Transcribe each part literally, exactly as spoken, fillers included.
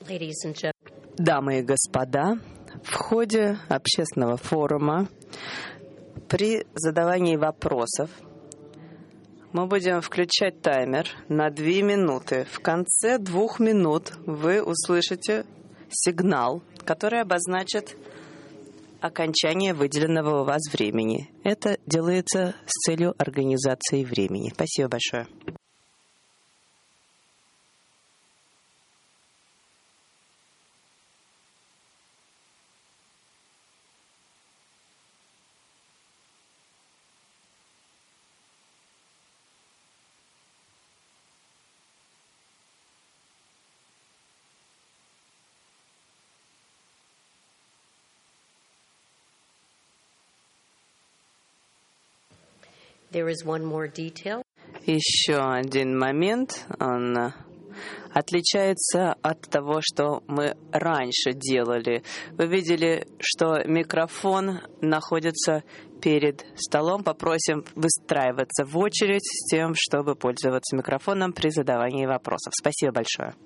Дамы и господа, в ходе общественного форума при задавании вопросов мы будем включать таймер на две минуты. В конце двух минут вы услышите сигнал, который обозначит окончание выделенного у вас времени. Это делается с целью организации времени. Спасибо большое. There is one more detail. Еще один момент, он отличается от того, что мы раньше делали. Вы видели, что микрофон находится перед столом. Попросим выстраиваться в очередь с тем, чтобы пользоваться микрофоном при задавании вопросов. Спасибо большое.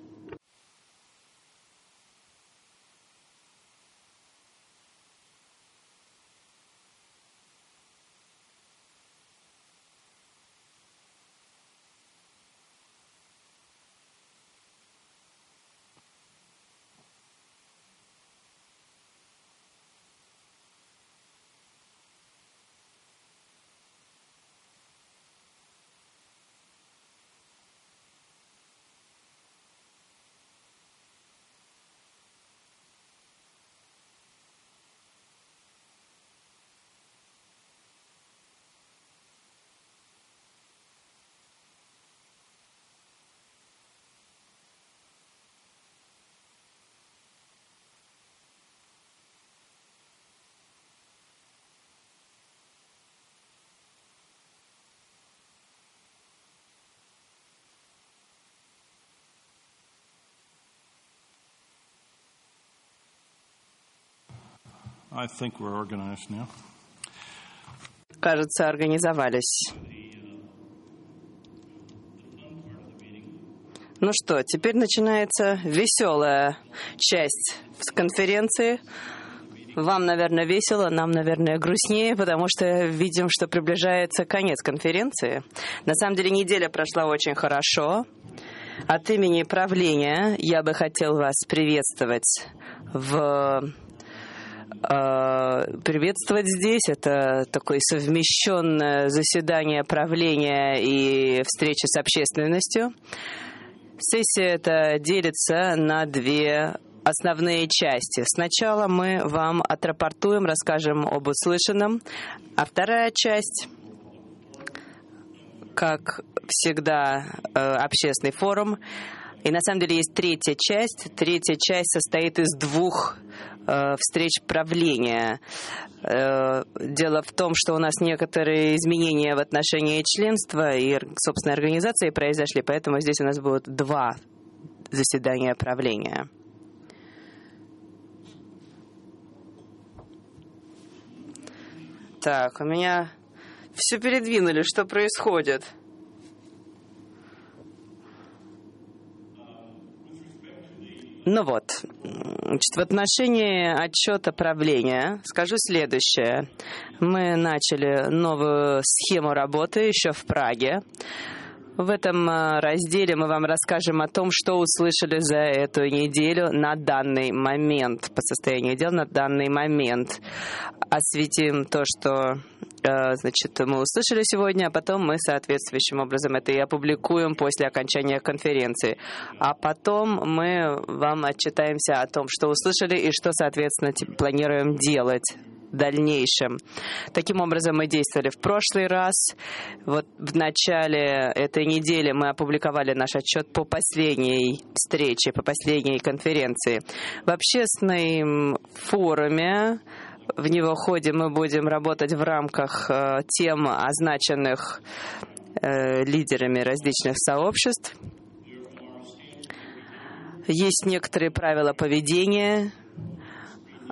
I think we're organized now. Кажется, организовались. Ну что, теперь начинается веселая часть конференции. Вам, наверное, весело, нам, наверное, грустнее, потому что видим, что приближается конец конференции. На самом деле, неделя прошла очень хорошо. От имени правления я бы хотел вас приветствовать в... приветствовать здесь. Это такое совмещенное заседание правления и встреча с общественностью. Сессия эта делится на две основные части. Сначала мы вам отрапортуем, расскажем об услышанном, а вторая часть, как всегда, общественный форум. И на самом деле есть третья часть. Третья часть состоит из двух э, встреч правления. Э, дело в том, что у нас некоторые изменения в отношении членства и собственной организации произошли, поэтому здесь у нас будут два заседания правления. Так, у меня все передвинули. Что происходит? Ну вот, значит, в отношении отчета правления скажу следующее. Мы начали новую схему работы еще в Праге. В этом разделе мы вам расскажем о том, что услышали за эту неделю на данный момент, по состоянию дел на данный момент. Осветим то, что значит, мы услышали сегодня, а потом мы соответствующим образом это и опубликуем после окончания конференции. А потом мы вам отчитаемся о том, что услышали и что, соответственно, планируем делать в дальнейшем. Таким образом, мы действовали в прошлый раз. Вот в начале этой недели мы опубликовали наш отчет по последней встрече, по последней конференции. В общественном форуме, в него ходе мы будем работать в рамках э, тем, означенных э, лидерами различных сообществ. Есть некоторые правила поведения.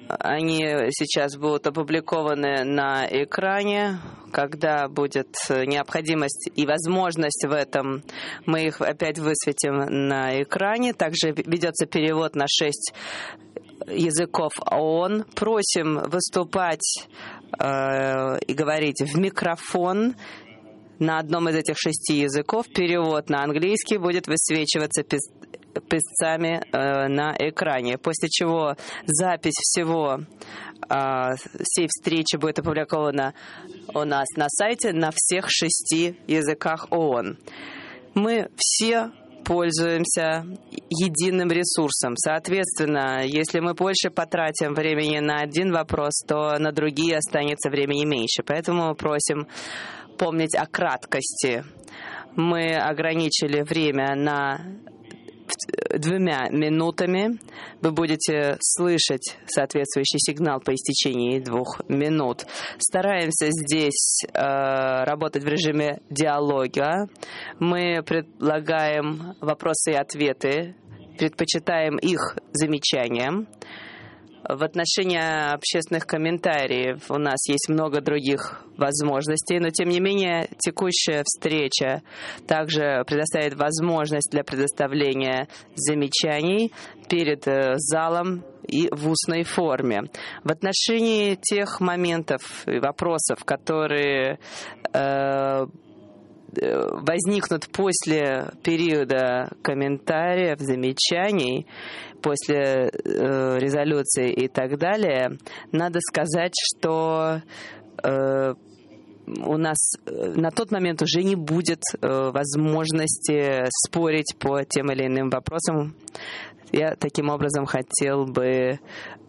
Они сейчас будут опубликованы на экране. Когда будет необходимость и возможность в этом, мы их опять высветим на экране. Также ведется перевод на шесть языков ООН. Просим выступать э, и говорить в микрофон на одном из этих шести языков. Перевод на английский будет высвечиваться песцами э, на экране, после чего запись всего э, всей встречи будет опубликована у нас на сайте на всех шести языках ООН. Мы все пользуемся единым ресурсом. Соответственно, если мы больше потратим времени на один вопрос, то на другие останется времени меньше. Поэтому просим помнить о краткости. Мы ограничили время на двумя минутами. Вы будете слышать соответствующий сигнал по истечении двух минут. Стараемся здесь э, работать в режиме диалога. Мы предлагаем вопросы и ответы, предпочитаем их замечаниям. В отношении общественных комментариев у нас есть много других возможностей, но тем не менее текущая встреча также предоставит возможность для предоставления замечаний перед залом и в устной форме. В отношении тех моментов и вопросов, которые э, возникнут после периода комментариев, замечаний, после э, резолюции и так далее, надо сказать, что э, у нас на тот момент уже не будет э, возможности спорить по тем или иным вопросам. Я таким образом хотел бы э,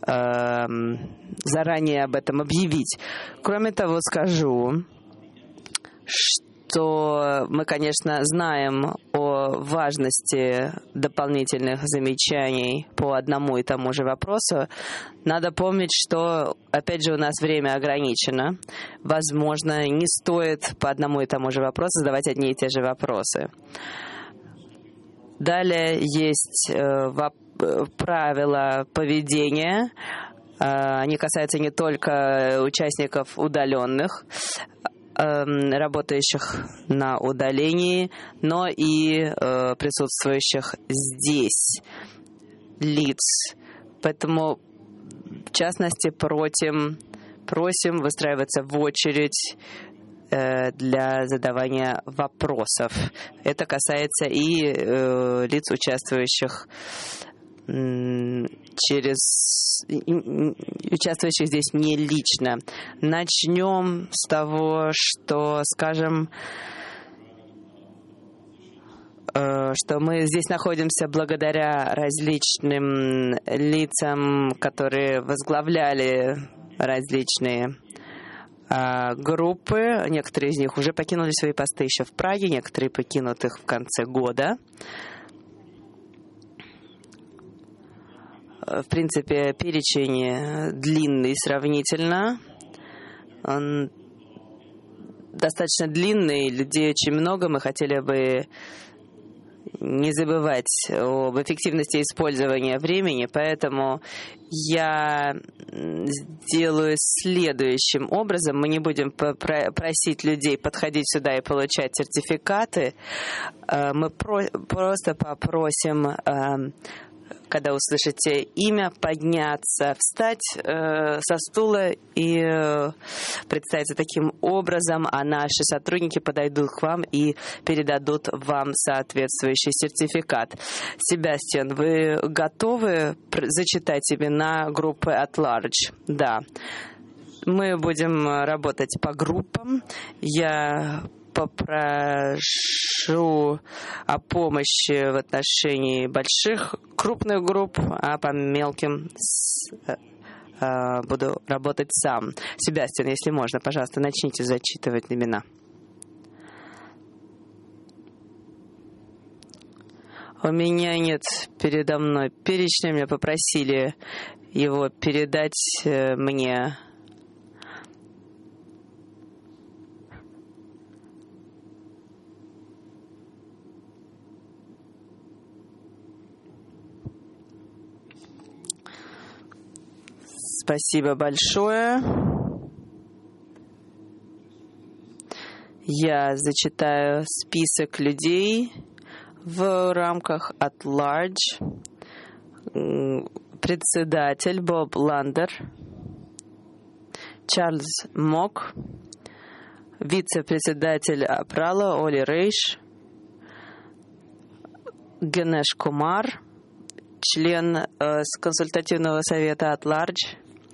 заранее об этом объявить. Кроме того, скажу, что то мы, конечно, знаем о важности дополнительных замечаний по одному и тому же вопросу. Надо помнить, что, опять же, у нас время ограничено. Возможно, не стоит по одному и тому же вопросу задавать одни и те же вопросы. Далее есть правила поведения. Они касаются не только участников удаленных, работающих на удалении, но и э, присутствующих здесь лиц. Поэтому, в частности, просим, просим выстраиваться в очередь э, для задавания вопросов. Это касается и э, лиц, участвующих через участвующих здесь не лично. Начнем с того, что, скажем, что мы здесь находимся благодаря различным лицам, которые возглавляли различные группы. Некоторые из них уже покинули свои посты еще в Праге, некоторые покинут их в конце года. В принципе, перечень длинный сравнительно. Он достаточно длинный, людей очень много. Мы хотели бы не забывать об эффективности использования времени, поэтому я сделаю следующим образом. Мы не будем просить людей подходить сюда и получать сертификаты. Мы просто попросим, когда услышите имя, подняться, встать э, со стула и э, представиться таким образом, а наши сотрудники подойдут к вам и передадут вам соответствующий сертификат. Себастьян, вы готовы зачитать имена группы at large? Да. Мы будем работать по группам. Я попрошу о помощи в отношении больших, крупных групп, а по мелким с, а, буду работать сам. Себастьян, если можно, пожалуйста, начните зачитывать имена. У меня нет передо мной перечня, меня попросили его передать мне. Спасибо большое. Я зачитаю список людей в рамках at large. Председатель Боб Ландер, Чарльз Мок, вице-председатель Апрала Оли Рейш, Генеш Кумар, член э, консультативного совета at large,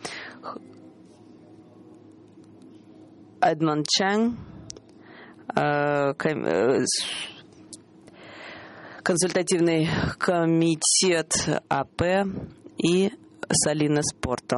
Эдмонд Чанг, э, ком, э, консультативный комитет АП и Салина Спорто.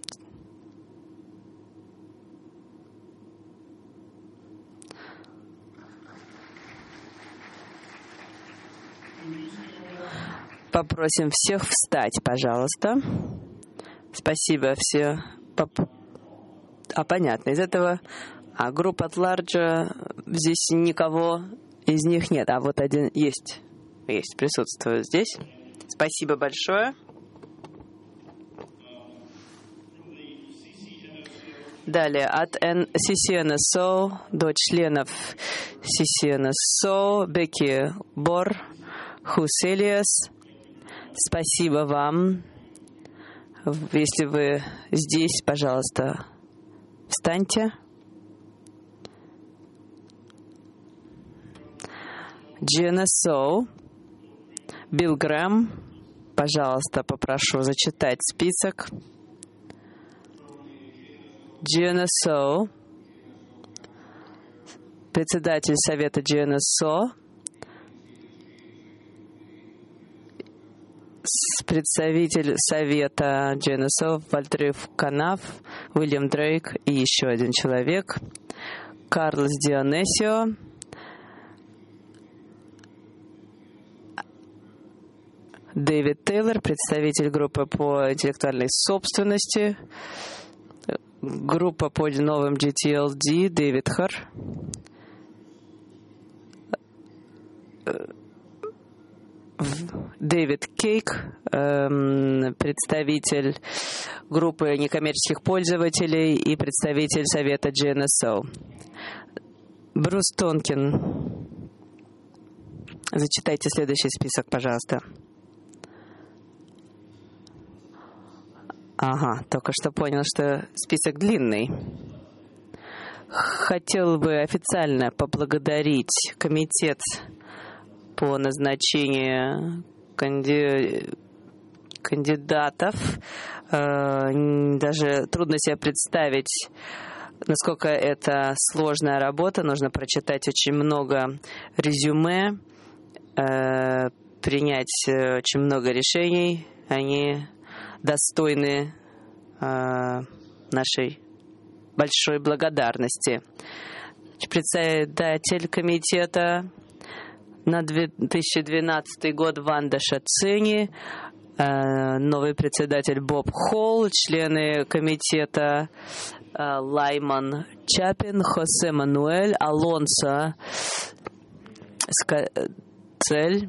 Попросим всех встать, пожалуйста. Спасибо все. А, понятно, из этого... А группа от Ларджа, здесь никого из них нет. А вот один есть. Есть, присутствует здесь. Спасибо большое. Далее, от си си эн эс о до членов си си эн эс о, Бекки Бор, Хуселиас. Спасибо вам. Если вы здесь, пожалуйста, встаньте. джи эн эс о, Билл Грэм, пожалуйста, попрошу зачитать список. джи эн эс о, председатель совета джи эн эс о, представитель совета джи эн эс о Вальтриф Канав, Уильям Дрейк и еще один человек, Карлос Дионесио, Дэвид Тейлор, представитель группы по интеллектуальной собственности, группа по новым джи ти эл ди, Дэвид Хар, Дэвид Кейк, представитель группы некоммерческих пользователей и представитель совета джи эн эс о. Брюс Тонкин. Зачитайте следующий список, пожалуйста. Ага, только что понял, что список длинный. Хотел бы официально поблагодарить комитет по назначению канди... кандидатов. Даже трудно себе представить, насколько это сложная работа. Нужно прочитать очень много резюме, принять очень много решений. Они достойны нашей большой благодарности. Председатель комитета на две тысячи двенадцатый год Ванда Шацини, новый председатель Боб Холл, члены комитета Лайман Чапин, Хосе Мануэль, Алонсо Скацель,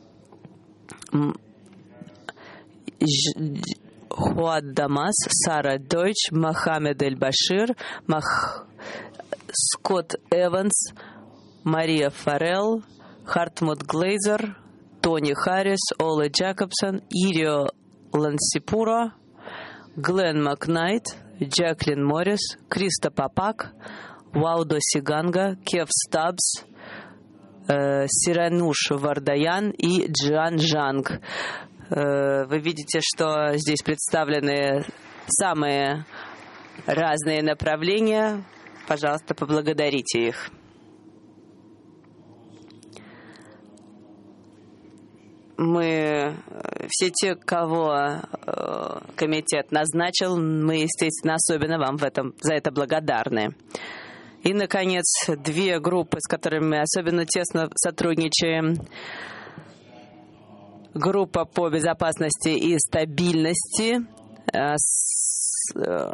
Хуад Дамас, Сара Дойч, Мохаммед Эль-Башир, Мах... Скотт Эванс, Мария Фаррелл, Хартмут Глейзер, Тони Харрис, Оле Джакобсон, Ирио Лансипуро, Глен Макнайт, Джаклин Моррис, Криста Папак, Ваудо Сиганга, Кев Стабс, э, Сирануш Вардаян и Джан Жанг. Э, вы видите, что здесь представлены самые разные направления. Пожалуйста, поблагодарите их. Мы, все те, кого э, комитет назначил, мы, естественно, особенно вам в этом, за это благодарны. И, наконец, две группы, с которыми мы особенно тесно сотрудничаем. Группа по безопасности и стабильности. Э, с, э,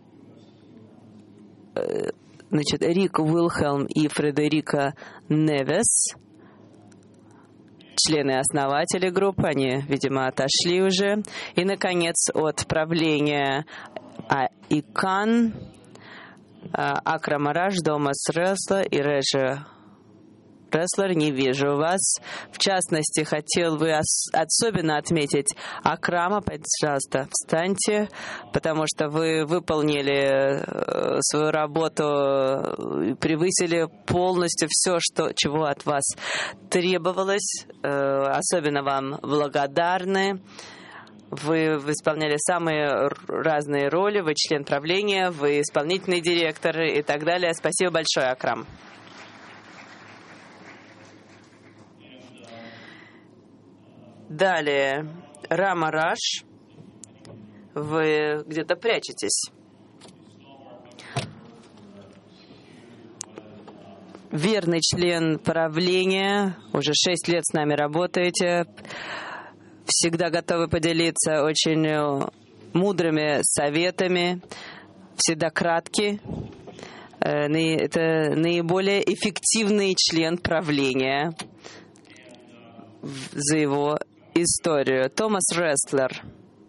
значит, Рик Уилхелм и Фредерика Невес. Члены и основатели группы, они, видимо, отошли уже. И, наконец, от правления Айкан, Акра Мараш, Домас Реслер и Режи Реслер. Не вижу вас. В частности, хотел бы особенно отметить Акрама. Пожалуйста, встаньте, потому что вы выполнили свою работу, превысили полностью все, что, чего от вас требовалось. Особенно вам благодарны. Вы исполняли самые разные роли. Вы член правления, вы исполнительный директор и так далее. Спасибо большое, Акрам. Далее, Рама Раш. Вы где-то прячетесь. Верный член правления. Уже шесть лет с нами работаете. Всегда готовы поделиться очень мудрыми советами. Всегда кратки. Это наиболее эффективный член правления за его историю. Томас Реслер.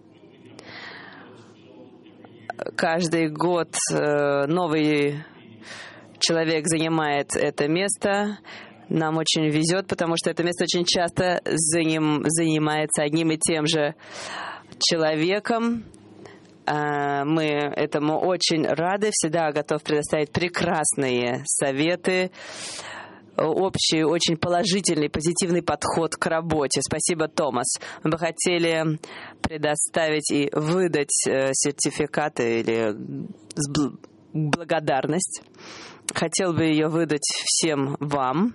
Каждый год новый человек занимает это место. Нам очень везет, потому что это место очень часто заним, занимается одним и тем же человеком. Мы этому очень рады. Всегда готов предоставить прекрасные советы. Общий, очень положительный, позитивный подход к работе. Спасибо, Томас. Мы бы хотели предоставить и выдать сертификаты или благодарность. Хотел бы ее выдать всем вам.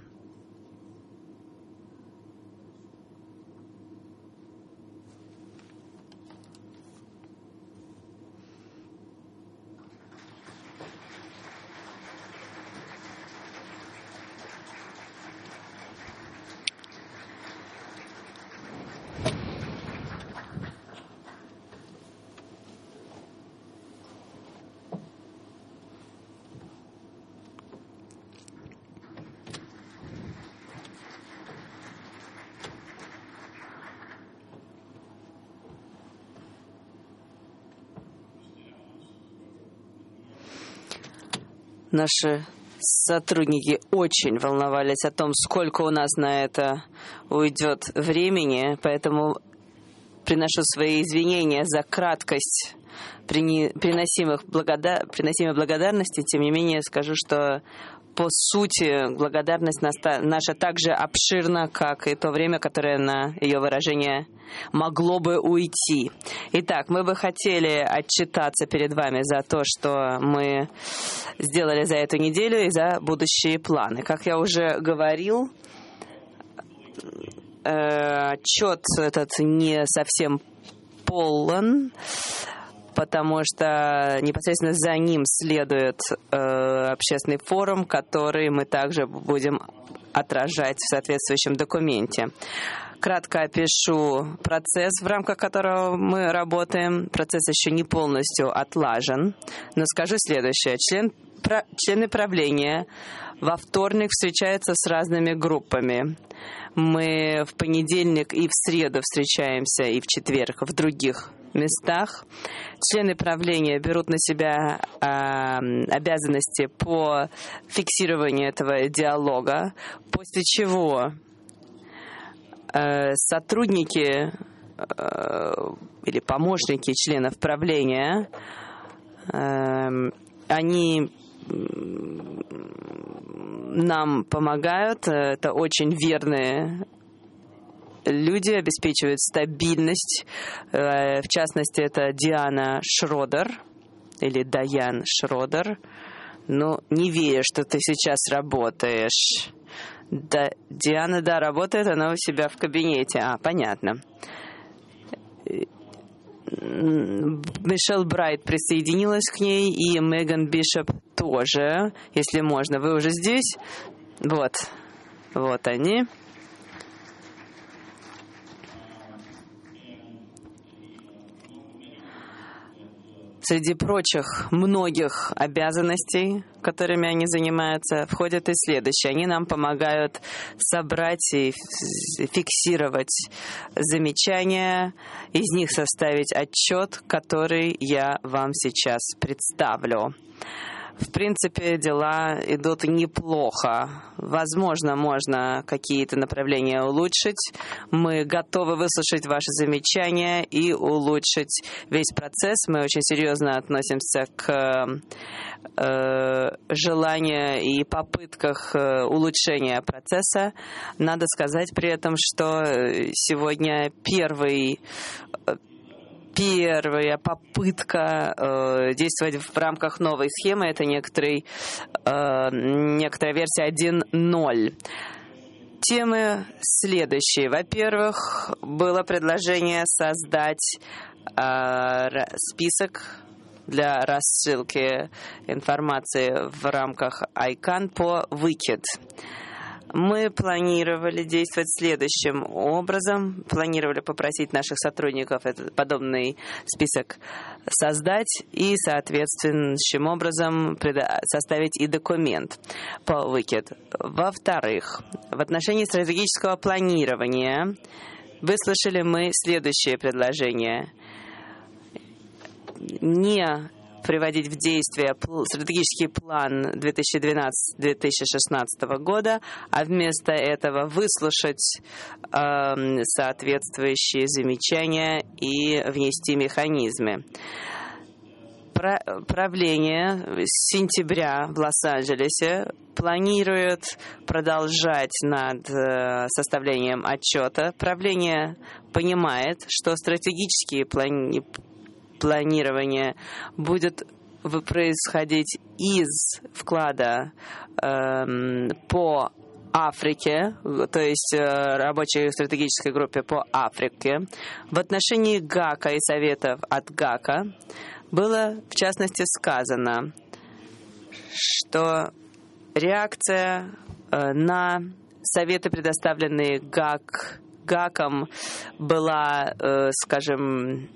Наши сотрудники очень волновались о том, сколько у нас на это уйдет времени, поэтому приношу свои извинения за краткость приносимых благодар... приносимой благодарности. Тем не менее, скажу, что по сути благодарность наша так же обширна, как и то время, которое на ее выражение могло бы уйти. Итак, мы бы хотели отчитаться перед вами за то, что мы сделали за эту неделю и за будущие планы. Как я уже говорил, отчет этот не совсем полон, потому что непосредственно за ним следует э, общественный форум, который мы также будем отражать в соответствующем документе. Кратко опишу процесс, в рамках которого мы работаем. Процесс еще не полностью отлажен, но скажу следующее. Член, про, члены правления во вторник встречаются с разными группами. Мы в понедельник и в среду встречаемся, и в четверг в других местах. Члены правления берут на себя э, обязанности по фиксированию этого диалога, после чего э, сотрудники э, или помощники членов правления, э, они нам помогают. Это очень верные люди, обеспечивают стабильность. В частности, это Диана Шродер или Даян Шродер. Ну, не верю, что ты сейчас работаешь. Да, Диана, да, работает, она у себя в кабинете. А, понятно. Мишель Брайт присоединилась к ней, и Меган Бишоп тоже, если можно. Вы уже здесь? Вот. Вот они. Среди прочих многих обязанностей, которыми они занимаются, входит и следующее. Они нам помогают собрать и фиксировать замечания, из них составить отчет, который я вам сейчас представлю. В принципе, дела идут неплохо. Возможно, можно какие-то направления улучшить. Мы готовы выслушать ваши замечания и улучшить весь процесс. Мы очень серьезно относимся к э, желанию и попытках улучшения процесса. Надо сказать при этом, что сегодня первый Первая попытка э, действовать в рамках новой схемы — это некоторый, э, некоторая версия один ноль. Темы следующие. Во-первых, было предложение создать э, список для рассылки информации в рамках айкан по Wicked. Мы планировали действовать следующим образом. Планировали попросить наших сотрудников этот подобный список создать и соответствующим образом составить и документ по Wicked. Во-вторых, в отношении стратегического планирования выслушали мы следующее предложение. Не приводить в действие стратегический план две тысячи двенадцатого — две тысячи шестнадцатого года, а вместо этого выслушать э, соответствующие замечания и внести механизмы. Про- правление с сентября в Лос-Анджелесе планирует продолжать над э, составлением отчета. Правление понимает, что стратегические плани- планирование будет происходить из вклада э, по Африке, то есть э, рабочей стратегической группе по Африке. В отношении ГАКа и советов от ГАКа было, в частности, сказано, что реакция э, на советы, предоставленные ГАК, ГАКом, была, э, скажем,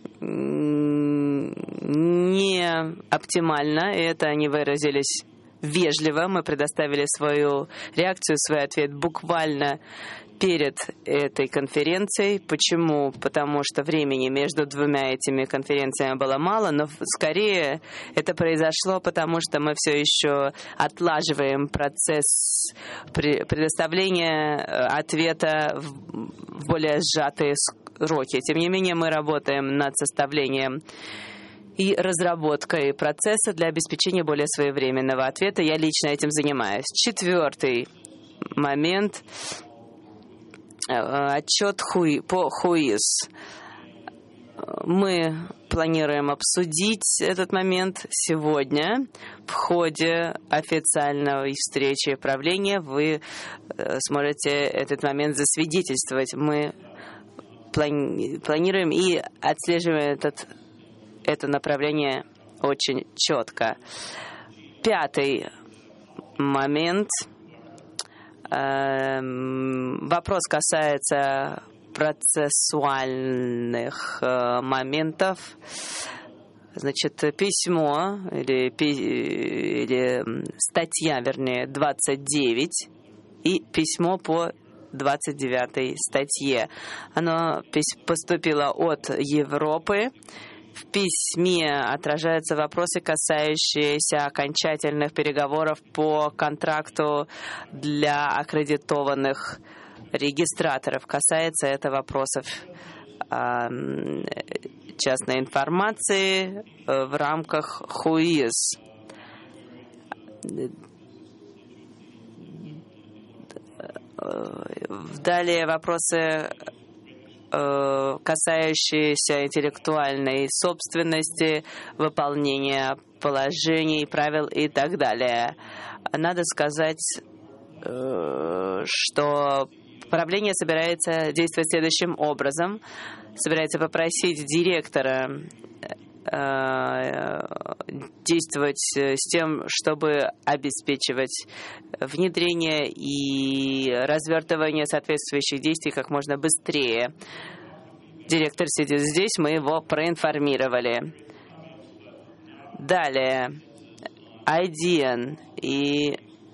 не оптимально, и это они выразились вежливо. Мы предоставили свою реакцию, свой ответ буквально перед этой конференцией. Почему? Потому что времени между двумя этими конференциями было мало, но скорее это произошло, потому что мы все еще отлаживаем процесс предоставления ответа в более сжатые сроки. Тем не менее, мы работаем над составлением и разработкой процесса для обеспечения более своевременного ответа. Я лично этим занимаюсь. Четвертый момент. Отчет по ХУИС. Мы планируем обсудить этот момент сегодня в ходе официальной встречи правления. Вы сможете этот момент засвидетельствовать. Мы плани- планируем и отслеживаем этот, это направление очень четко. Пятый момент. Вопрос касается процессуальных э, моментов. Значит, письмо или, или статья, вернее, двадцать девять и письмо по двадцать девятой статье. Оно поступило от Европы. В письме отражаются вопросы, касающиеся окончательных переговоров по контракту для аккредитованных регистраторов. Касается это вопросов э, частной информации э, в рамках ХУИС. Далее вопросы, касающиеся интеллектуальной собственности, выполнения положений, правил и так далее. Надо сказать, что правление собирается действовать следующим образом. Собирается попросить директора действовать с тем, чтобы обеспечивать внедрение и развертывание соответствующих действий как можно быстрее. Директор сидит здесь, мы его проинформировали. Далее, ай ди эн и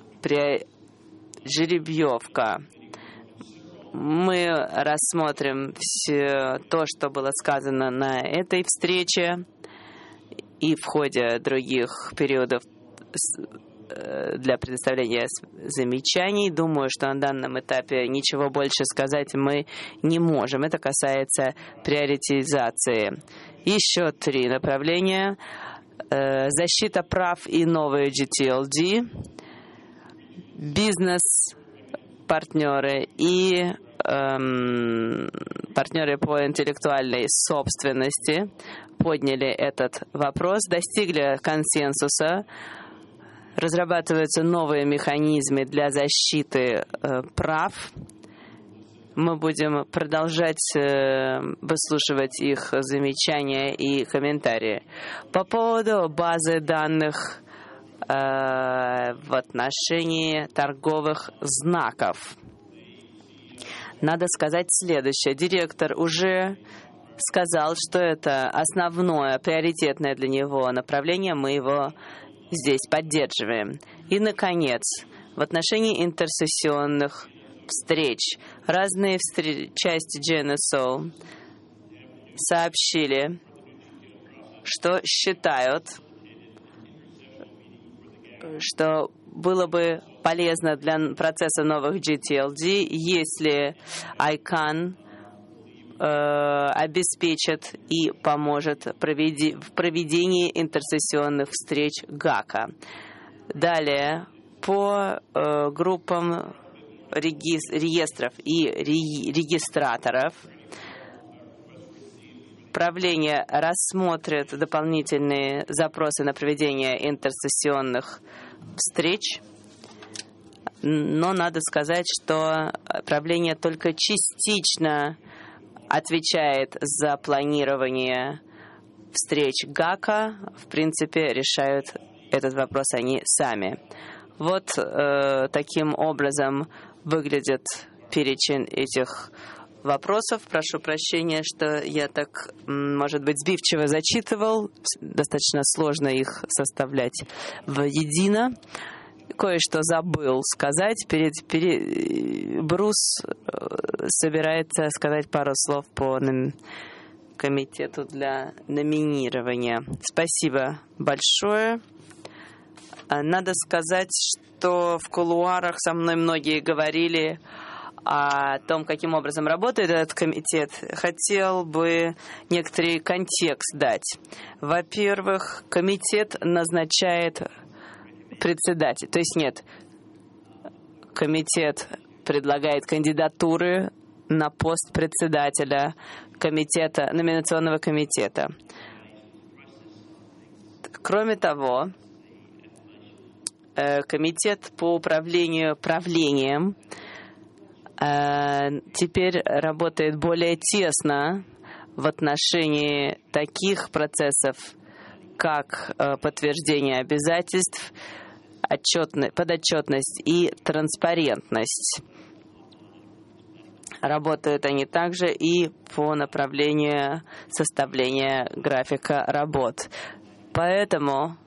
жеребьевка. Мы рассмотрим все то, что было сказано на этой встрече и в ходе других периодов для предоставления замечаний. Думаю, что на данном этапе ничего больше сказать мы не можем. Это касается приоритизации. Еще три направления. Защита прав и новые джи ти эл ди, бизнес-партнеры и эм, партнеры по интеллектуальной собственности подняли этот вопрос, достигли консенсуса. Разрабатываются новые механизмы для защиты э, прав. Мы будем продолжать э, выслушивать их замечания и комментарии. По поводу базы данных э, в отношении торговых знаков. Надо сказать следующее. Директор уже сказал, что это основное, приоритетное для него направление. Мы его здесь поддерживаем. И, наконец, в отношении интерсессионных встреч. Разные встреч, части джи эн эс о сообщили, что считают, что было бы полезно для процесса новых джи ти эл ди, если ай кан э, обеспечит и поможет проведи, в проведении интерсессионных встреч ГАКа. Далее, по э, группам реестров и регистраторов. Правление рассмотрит дополнительные запросы на проведение интерсессионных встреч, но надо сказать, что правление только частично отвечает за планирование встреч ГАКа. В принципе, решают этот вопрос они сами. Вот э, таким образом выглядит перечень этих вопросов. Прошу прощения, что я так, может быть, сбивчиво зачитывал. Достаточно сложно их составлять воедино. Кое-что забыл сказать. Перед, перед, Брус собирается сказать пару слов по комитету для номинирования. Спасибо большое. Надо сказать, что в кулуарах со мной многие говорили о том, каким образом работает этот комитет. Хотел бы некоторый контекст дать. Во-первых, комитет назначает председатель. То есть нет, комитет предлагает кандидатуры на пост председателя комитета, номинационного комитета. Кроме того, комитет по управлению правлением теперь работает более тесно в отношении таких процессов, как подтверждение обязательств, отчетность, подотчетность и транспарентность. Работают они также и по направлению составления графика работ. Поэтому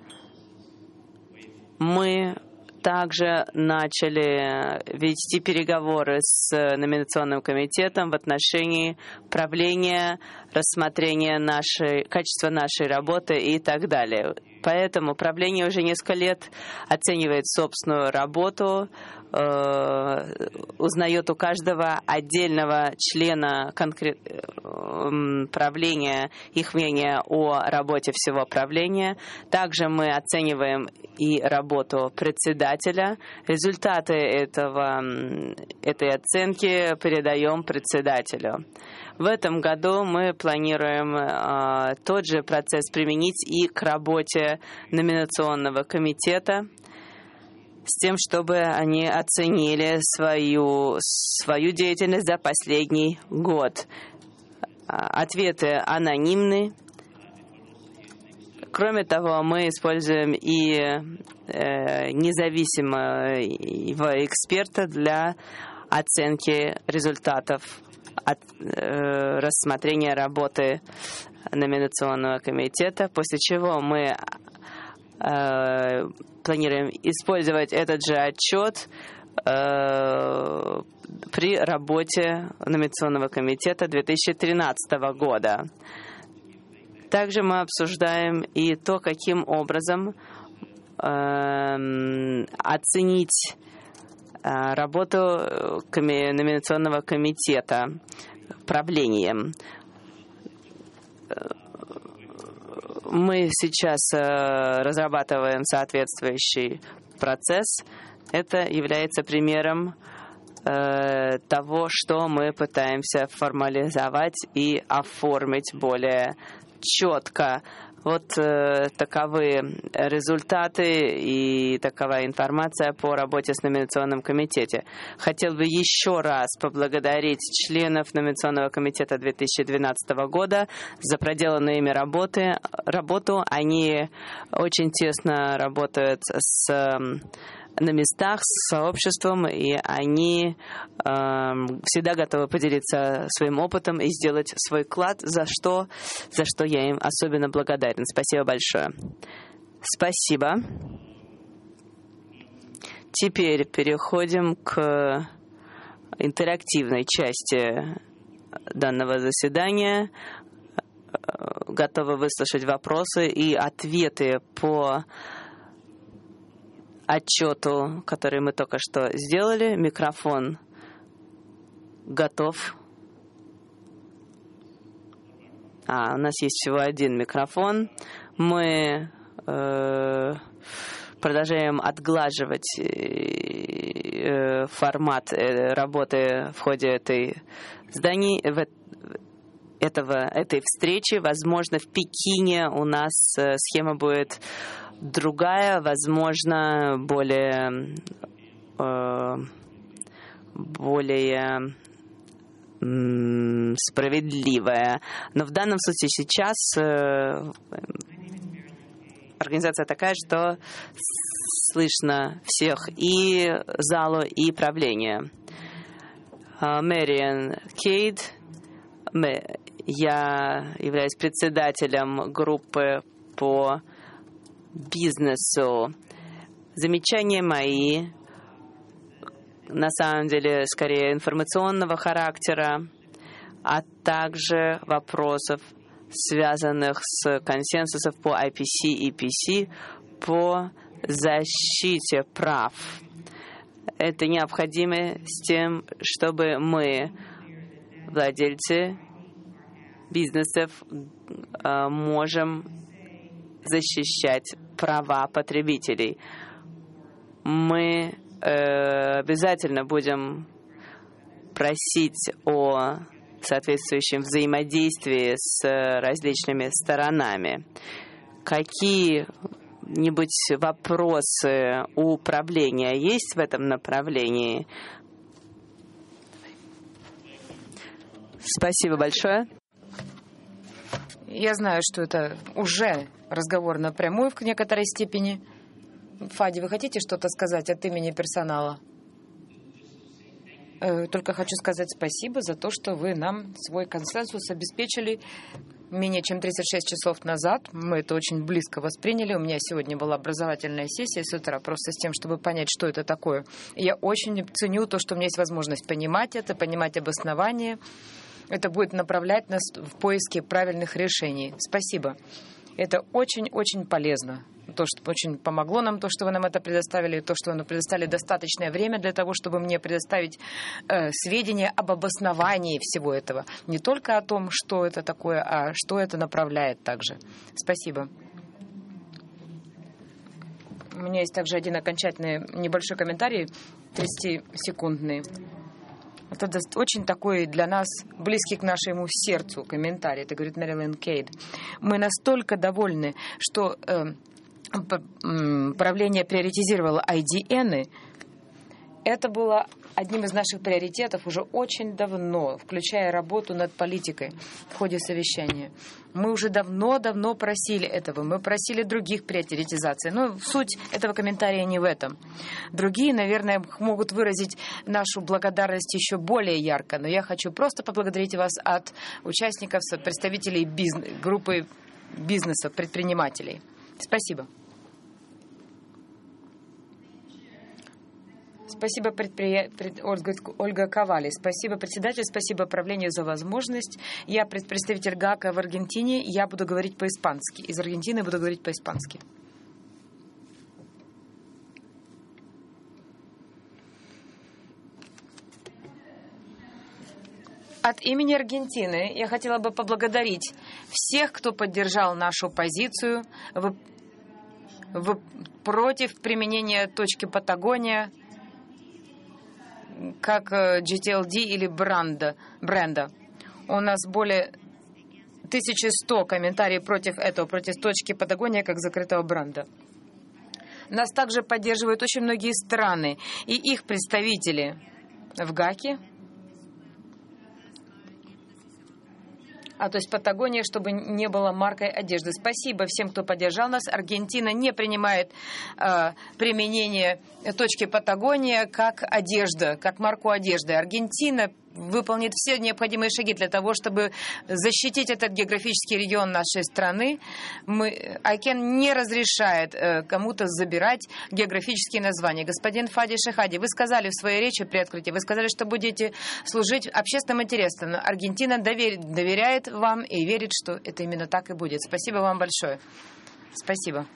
мы также начали вести переговоры с номинационным комитетом в отношении правления, рассмотрения нашей, качества нашей работы и так далее. Поэтому правление уже несколько лет оценивает собственную работу, э, узнает у каждого отдельного члена конкрет... э, правления их мнение о работе всего правления. Также мы оцениваем и работу председателя. Результаты этого, этой оценки передаем председателю. В этом году мы планируем э, тот же процесс применить и к работе номинационного комитета, с тем, чтобы они оценили свою, свою деятельность за последний год. Ответы анонимны. Кроме того, мы используем и э, независимого эксперта для оценки результатов от, э, рассмотрения работы номинационного комитета, после чего мы э, планируем использовать этот же отчет э, при работе номинационного комитета две тысячи тринадцатого года. Также мы обсуждаем и то, каким образом э, оценить э, работу коми- номинационного комитета правлением. Мы сейчас э, разрабатываем соответствующий процесс. Это является примером э, того, что мы пытаемся формализовать и оформить более четко. Вот э, таковы результаты и такова информация по работе с номинационным комитете. Хотел бы еще раз поблагодарить членов номинационного комитета две тысячи двенадцатого года за проделанную ими работы, работу. Они очень тесно работают с на местах с сообществом, и они э, всегда готовы поделиться своим опытом и сделать свой вклад, за что, за что я им особенно благодарен. Спасибо большое. Спасибо. Теперь переходим к интерактивной части данного заседания. Готовы выслушать вопросы и ответы по отчету, который мы только что сделали. Микрофон готов. А, у нас есть всего один микрофон. Мы э, продолжаем отглаживать э, формат э, работы в ходе этой здания, в, этого, этой встречи. Возможно, в Пекине у нас э, схема будет другая, возможно, более, э, более м, справедливая. Но в данном случае сейчас э, организация такая, что слышно всех, и залу, и правление. Мэриан Кейд, я являюсь председателем группы по бизнесу. Замечания мои на самом деле скорее информационного характера, а также вопросов, связанных с консенсусом по ай пи си и пи си по защите прав. Это необходимо с тем, чтобы мы, владельцы бизнесов, можем защищать права потребителей. Мы э, обязательно будем просить о соответствующем взаимодействии с различными сторонами. Какие-нибудь вопросы у управления есть в этом направлении? Спасибо большое. Я знаю, что это уже разговор напрямую в некоторой степени. Фади, вы хотите что-то сказать от имени персонала? Только хочу сказать спасибо за то, что вы нам свой консенсус обеспечили менее чем тридцать шесть часов назад. Мы это очень близко восприняли. У меня сегодня была образовательная сессия с утра, просто с тем, чтобы понять, что это такое. Я очень ценю то, что у меня есть возможность понимать это, понимать обоснование. Это будет направлять нас в поиске правильных решений. Спасибо. Это очень-очень полезно. То, что очень помогло нам, то, что вы нам это предоставили, то, что вы нам предоставили достаточное время для того, чтобы мне предоставить э, сведения об обосновании всего этого. Не только о том, что это такое, а что это направляет также. Спасибо. У меня есть также один окончательный небольшой комментарий, тридцатисекундный. Это очень такой для нас близкий к нашему сердцу комментарий. Это говорит Мэрилин Кейд. Мы настолько довольны, что э, правление приоритизировало ай ди эн, Это было одним из наших приоритетов уже очень давно, включая работу над политикой в ходе совещания. Мы уже давно-давно просили этого. Мы просили других приоритизаций. Но суть этого комментария не в этом. Другие, наверное, могут выразить нашу благодарность еще более ярко. Но я хочу просто поблагодарить вас от участников, от представителей бизнес, группы бизнеса, предпринимателей. Спасибо. Спасибо, предприя... пред... Ольга... Ольга Ковали. Спасибо, председатель. Спасибо правлению за возможность. Я представитель ГАКа в Аргентине. Я буду говорить по-испански. Из Аргентины буду говорить по-испански. От имени Аргентины я хотела бы поблагодарить всех, кто поддержал нашу позицию в... В... против применения точки Патагония как джи ти эл ди или бренда. бренда. У нас более тысяча сто комментариев против этого, против точки Патагония как закрытого бренда. Нас также поддерживают очень многие страны и их представители в ГАКе. А то есть Патагония, чтобы не было маркой одежды. Спасибо всем, кто поддержал нас. Аргентина не принимает э, применение точки Патагония как одежда, как марку одежды. Аргентина выполнит все необходимые шаги для того, чтобы защитить этот географический регион нашей страны. Мы, АЙКЕН не разрешает э, кому-то забирать географические названия. Господин Фади Шехади, вы сказали в своей речи при открытии, вы сказали, что будете служить общественным интересам. Аргентина довер, доверяет вам и верит, что это именно так и будет. Спасибо вам большое. Спасибо.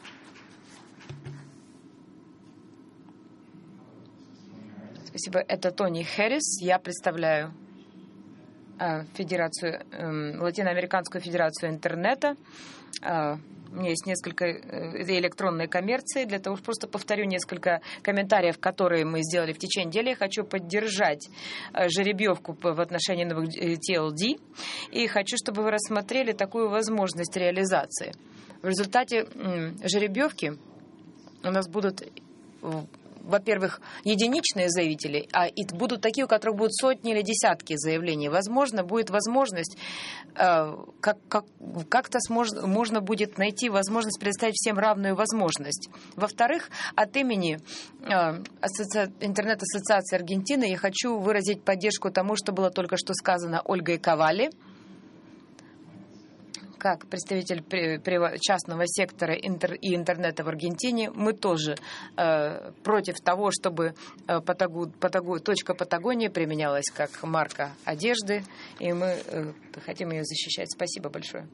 Спасибо. Это Тони Хэррис. Я представляю э, Федерацию, э, Латиноамериканскую Федерацию интернета. Э, у меня есть несколько э, электронной коммерции. Для того, чтобы просто повторю несколько комментариев, которые мы сделали в течение недели. Я хочу поддержать э, жеребьевку в отношении новых ти эл ди. И хочу, чтобы вы рассмотрели такую возможность реализации. В результате э, жеребьевки у нас будут... во-первых, единичные заявители, а и будут такие, у которых будут сотни или десятки заявлений. Возможно, будет возможность, э, как, как, как-то смож, можно будет найти возможность предоставить всем равную возможность. Во-вторых, от имени э, ассоци... Интернет-ассоциации Аргентины я хочу выразить поддержку тому, что было только что сказано Ольгой Ковали. Как представитель частного сектора и интернета в Аргентине, мы тоже э, против того, чтобы э, Патагу, Патагу, точка Патагония применялась как марка одежды, и мы э, хотим ее защищать. Спасибо большое.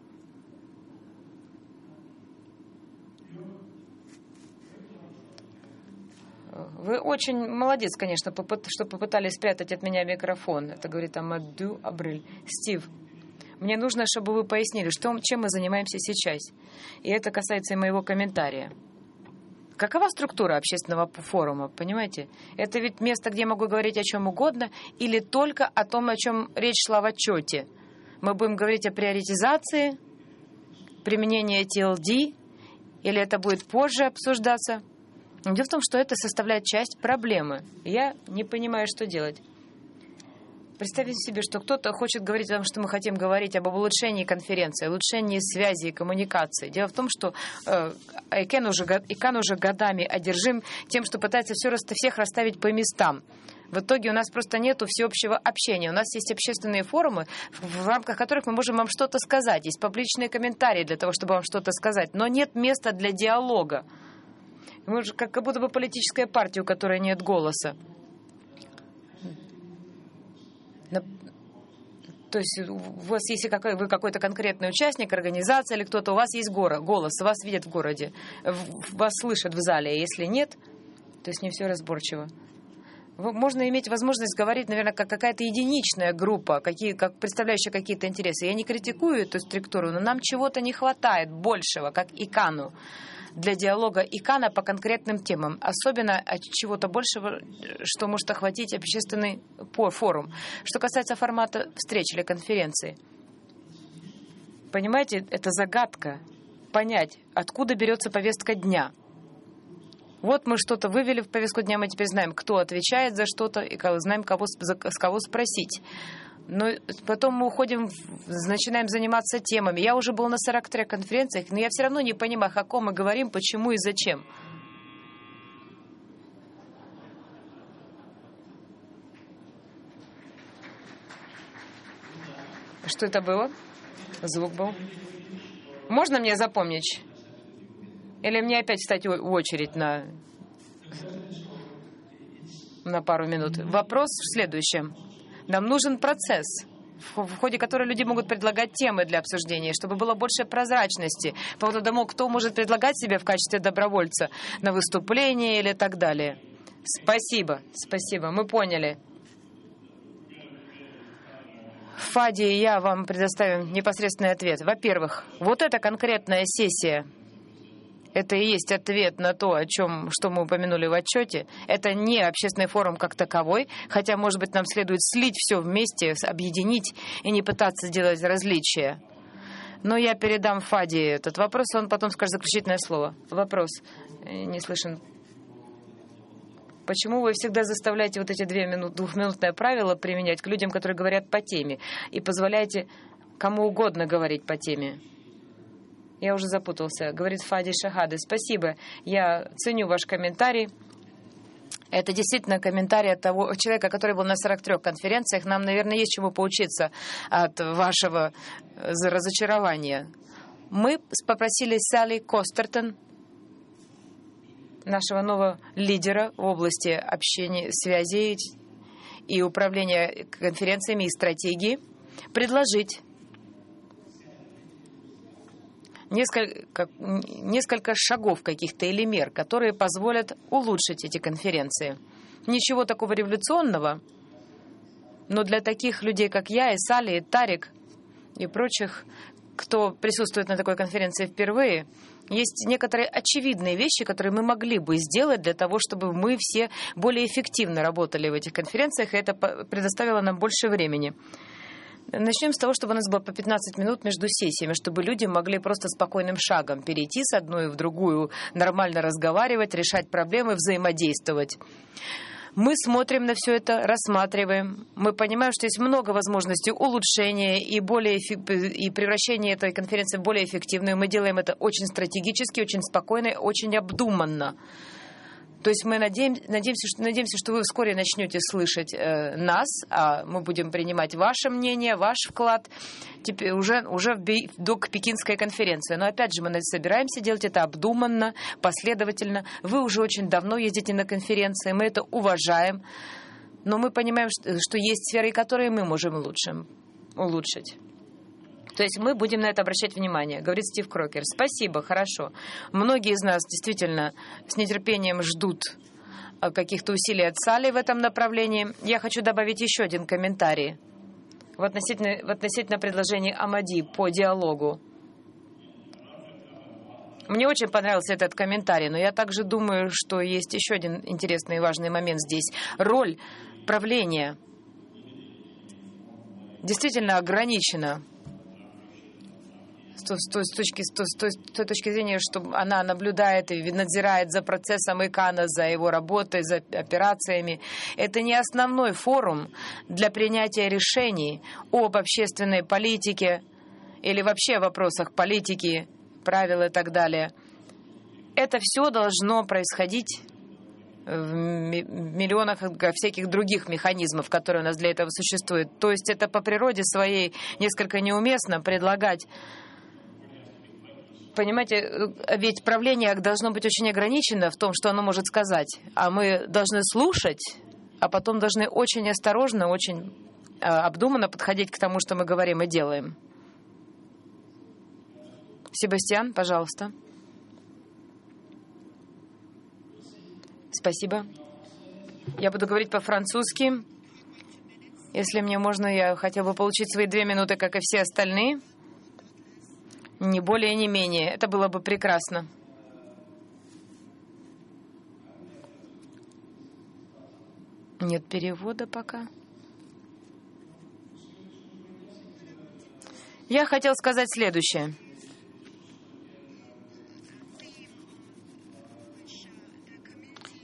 Вы очень молодец, конечно, что попытались спрятать от меня микрофон. Это говорит Амаду Абриль. Стив. Мне нужно, чтобы вы пояснили, что, чем мы занимаемся сейчас. И это касается и моего комментария. Какова структура общественного форума, понимаете? Это ведь место, где я могу говорить о чем угодно, или только о том, о чем речь шла в отчете. Мы будем говорить о приоритизации, применении ти эл ди, или это будет позже обсуждаться? Дело в том, что это составляет часть проблемы. Я не понимаю, что делать. Представьте себе, что кто-то хочет говорить о том, что мы хотим говорить об улучшении конференции, улучшении связи и коммуникации. Дело в том, что э, АЙКЕН уже, ИКАН уже годами одержим тем, что пытается все, всех расставить по местам. В итоге у нас просто нет всеобщего общения. У нас есть общественные форумы, в рамках которых мы можем вам что-то сказать. Есть публичные комментарии для того, чтобы вам что-то сказать. Но нет места для диалога. Мы же как будто бы политическая партия, у которой нет голоса. То есть у вас, если какой, вы какой-то конкретный участник, организация или кто-то, у вас есть горо, голос, вас видят в городе, вас слышат в зале, а если нет, то есть не все разборчиво. Можно иметь возможность говорить, наверное, как какая-то единичная группа, какие, как представляющая какие-то интересы. Я не критикую эту структуру, но нам чего-то не хватает большего, как ИКАНу, для диалога ИКАНа по конкретным темам, особенно чего-то большего, что может охватить общественный форум. Что касается формата встреч или конференции, понимаете, это загадка понять, откуда берется повестка дня. Вот мы что-то вывели в повестку дня, мы теперь знаем, кто отвечает за что-то, и знаем, кого, с кого спросить. Но потом мы уходим, начинаем заниматься темами. Я уже был на сорока трёх конференциях, но я все равно не понимаю, о ком мы говорим, почему и зачем. Что это было? Звук был. Можно мне запомнить? Или мне опять встать в очередь на, на пару минут? Вопрос в следующем. Нам нужен процесс, в ходе которого люди могут предлагать темы для обсуждения, чтобы было больше прозрачности по поводу того, кто может предлагать себя в качестве добровольца на выступление или так далее. Спасибо, спасибо, мы поняли. Фади и я вам предоставим непосредственный ответ. Во-первых, вот эта конкретная сессия, это и есть ответ на то, о чем, что мы упомянули в отчете. Это не общественный форум как таковой, хотя, может быть, нам следует слить все вместе, объединить и не пытаться делать различия. Но я передам Фади этот вопрос, он потом скажет заключительное слово. Вопрос. Не слышен. Почему вы всегда заставляете вот эти две минут, двухминутное правило применять к людям, которые говорят по теме, и позволяете кому угодно говорить по теме? Я уже запутался. Говорит Фади Шахады. Спасибо. Я ценю ваш комментарий. Это действительно комментарий от того человека, который был на сорока трёх конференциях. Нам, наверное, есть чему поучиться от вашего разочарования. Мы попросили Салли Костертон, нашего нового лидера в области общения, связей и управления конференциями и стратегии, предложить Несколько, несколько шагов каких-то или мер, которые позволят улучшить эти конференции. Ничего такого революционного, но для таких людей, как я, и Салли, и Тарик, и прочих, кто присутствует на такой конференции впервые, есть некоторые очевидные вещи, которые мы могли бы сделать для того, чтобы мы все более эффективно работали в этих конференциях, и это предоставило нам больше времени. Начнем с того, чтобы у нас было по пятнадцать минут между сессиями, чтобы люди могли просто спокойным шагом перейти с одной в другую, нормально разговаривать, решать проблемы, взаимодействовать. Мы смотрим на все это, рассматриваем. Мы понимаем, что есть много возможностей улучшения и, более, и превращения этой конференции в более эффективную. Мы делаем это очень стратегически, очень спокойно, очень обдуманно. То есть мы надеемся, надеемся, что, надеемся, что вы вскоре начнете слышать э, нас, а мы будем принимать ваше мнение, ваш вклад теперь уже, уже в Би, до к Пекинской конференции. Но опять же, мы собираемся делать это обдуманно, последовательно. Вы уже очень давно ездите на конференции, мы это уважаем. Но мы понимаем, что, что есть сферы, которые мы можем лучше, улучшить. То есть мы будем на это обращать внимание, говорит Стив Крокер. Спасибо, хорошо. Многие из нас действительно с нетерпением ждут каких-то усилий от Салли в этом направлении. Я хочу добавить еще один комментарий в относительно, в относительно предложения Амади по диалогу. Мне очень понравился этот комментарий, но я также думаю, что есть еще один интересный и важный момент здесь. Роль правления действительно ограничена. С той, с, точки, с, той, с, той, с той точки зрения, что она наблюдает и надзирает за процессом ИКАНа, за его работой, за операциями. Это не основной форум для принятия решений об общественной политике или вообще о вопросах политики, правил и так далее. Это все должно происходить в миллионах всяких других механизмов, которые у нас для этого существуют. То есть это по природе своей несколько неуместно предлагать. Понимаете, ведь правление должно быть очень ограничено в том, что оно может сказать. А мы должны слушать, а потом должны очень осторожно, очень э, обдуманно подходить к тому, что мы говорим и делаем. Себастьян, пожалуйста. Спасибо. Я буду говорить по-французски. Если мне можно, я хотела бы получить свои две минуты, как и все остальные. Не более, не менее. Это было бы прекрасно. Нет перевода пока. Я хотел сказать следующее.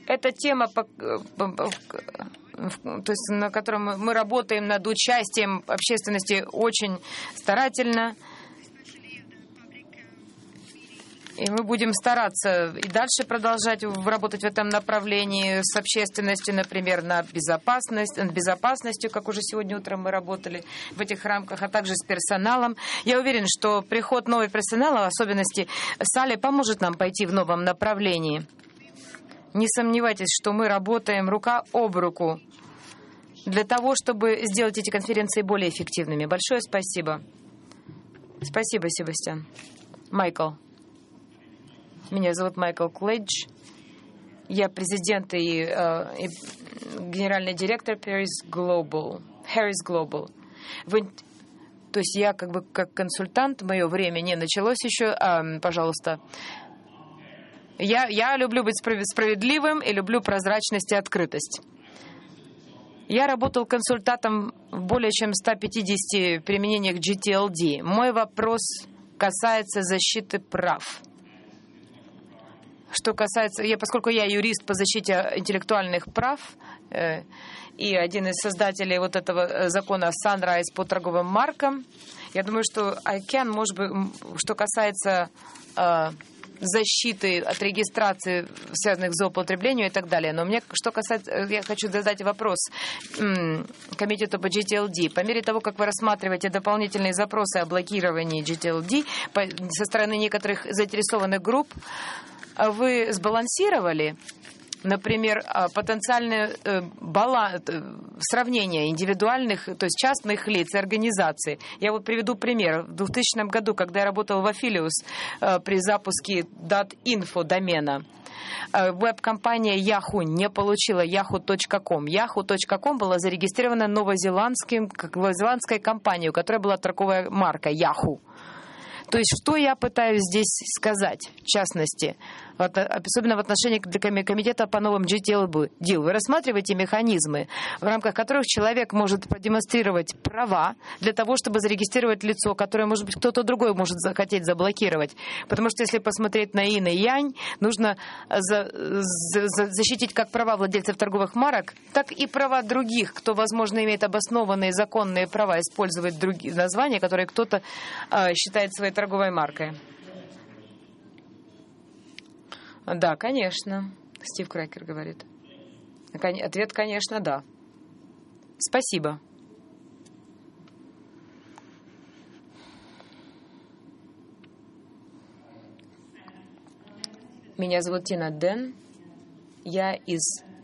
Это тема, по, по, по, то есть, на котором мы работаем над участием общественности очень старательно. И мы будем стараться и дальше продолжать работать в этом направлении с общественностью, например, над безопасность, над безопасностью, как уже сегодня утром мы работали в этих рамках, а также с персоналом. Я уверен, что приход нового персонала, в особенности Салли, поможет нам пойти в новом направлении. Не сомневайтесь, что мы работаем рука об руку для того, чтобы сделать эти конференции более эффективными. Большое спасибо. Спасибо, Себастьян. Майкл. Меня зовут Майкл Клэдж. Я президент и, э, и генеральный директор Harris Global. Harris Global. Вы, то есть я как бы как консультант, мое время не началось еще. А, пожалуйста. Я, я люблю быть справедливым и люблю прозрачность и открытость. Я работал консультантом в более чем ста пятидесяти применениях джи ти эл ди. Мой вопрос касается защиты прав. Что касается, я, поскольку я юрист по защите интеллектуальных прав э, и один из создателей вот этого закона Sunrise по торговым маркам, я думаю, что ICANN, может быть, что касается э, защиты от регистрации, связанных с злоупотреблением и так далее. Но мне, что касается, я хочу задать вопрос м, комитету по джи ти эл ди. По мере того, как вы рассматриваете дополнительные запросы о блокировании джи ти эл ди по, со стороны некоторых заинтересованных групп, вы сбалансировали, например, потенциальное баланс, сравнение индивидуальных, то есть частных лиц и организаций. Я вот приведу пример. В двухтысячном году, когда я работал в Affilius при запуске .info домена, веб-компания Yahoo не получила яху точка ком. яху точка ком была зарегистрирована новозеландским, новозеландской компанией, у которой была торговая марка Yahoo. То есть, что я пытаюсь здесь сказать, в частности, особенно в отношении комитета по новым джи ти эл ди. Вы рассматриваете механизмы, в рамках которых человек может продемонстрировать права для того, чтобы зарегистрировать лицо, которое, может быть, кто-то другой может захотеть заблокировать. Потому что, если посмотреть на инь и янь, нужно за, за, защитить как права владельцев торговых марок, так и права других, кто, возможно, имеет обоснованные законные права использовать другие названия, которые кто-то э, считает своей торговой маркой. Да, конечно, Стив Крекер говорит. Ответ, конечно, да. Спасибо. Меня зовут Тина Дэн. Я из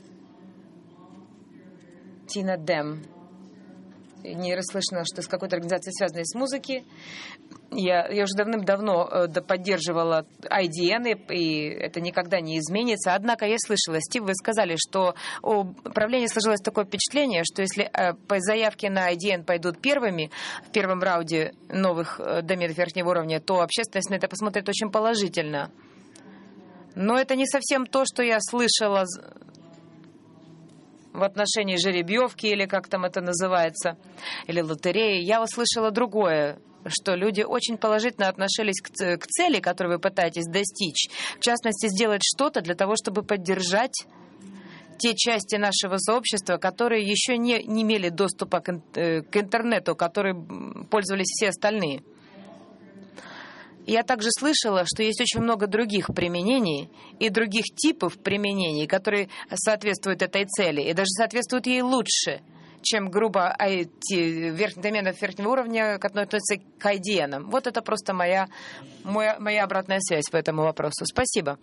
Тина Дэм. Не расслышала, что с какой-то организацией, связанной с музыкой. Я, я уже давным-давно э, поддерживала ай ди эн, и, и это никогда не изменится. Однако я слышала, Стив, вы сказали, что у правления сложилось такое впечатление, что если э, по заявке на ай ди эн пойдут первыми в первом раунде новых э, доменов верхнего уровня, то общественность на это посмотрит очень положительно. Но это не совсем то, что я слышала в отношении жеребьевки, или как там это называется, или лотереи. Я услышала другое, что люди очень положительно относились к, к цели, которую вы пытаетесь достичь. В частности, сделать что-то для того, чтобы поддержать те части нашего сообщества, которые еще не, не имели доступа к, к интернету, которые пользовались все остальные. Я также слышала, что есть очень много других применений и других типов применений, которые соответствуют этой цели и даже соответствуют ей лучше, чем грубо ай ти, верх, доменов верхнего уровня, которые относятся к ай ди эн. Вот это просто моя, моя, моя обратная связь по этому вопросу. Спасибо.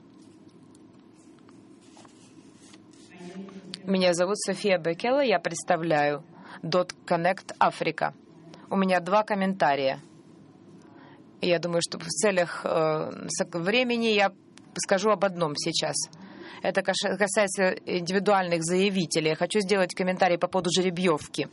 Меня зовут София Бекела, я представляю Dot Connect Africa. У меня два комментария. Я думаю, что в целях э, времени я скажу об одном сейчас. Это касается индивидуальных заявителей. Я хочу сделать комментарий по поводу жеребьевки,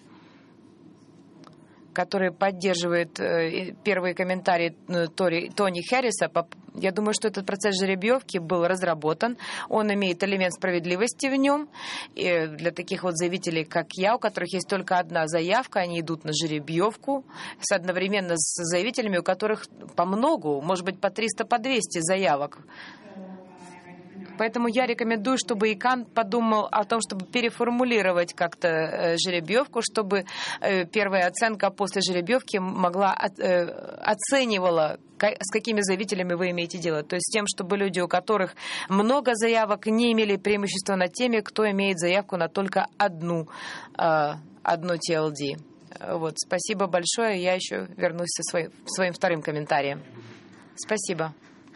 который поддерживает э, первые комментарии э, Тори, Тони Харриса. Я думаю, что этот процесс жеребьевки был разработан. Он имеет элемент справедливости в нем. И для таких вот заявителей, как я, у которых есть только одна заявка, они идут на жеребьевку с одновременно с заявителями, у которых по многу, может быть, по триста, по двести заявок. Поэтому я рекомендую, чтобы ИКАН подумал о том, чтобы переформулировать как-то жеребьевку, чтобы первая оценка после жеребьевки могла оценивала, с какими заявителями вы имеете дело. То есть с тем, чтобы люди, у которых много заявок, не имели преимущества над теми, кто имеет заявку на только одну, одну ти эл ди. Вот, спасибо большое. Я еще вернусь со своим, своим вторым комментарием. Спасибо.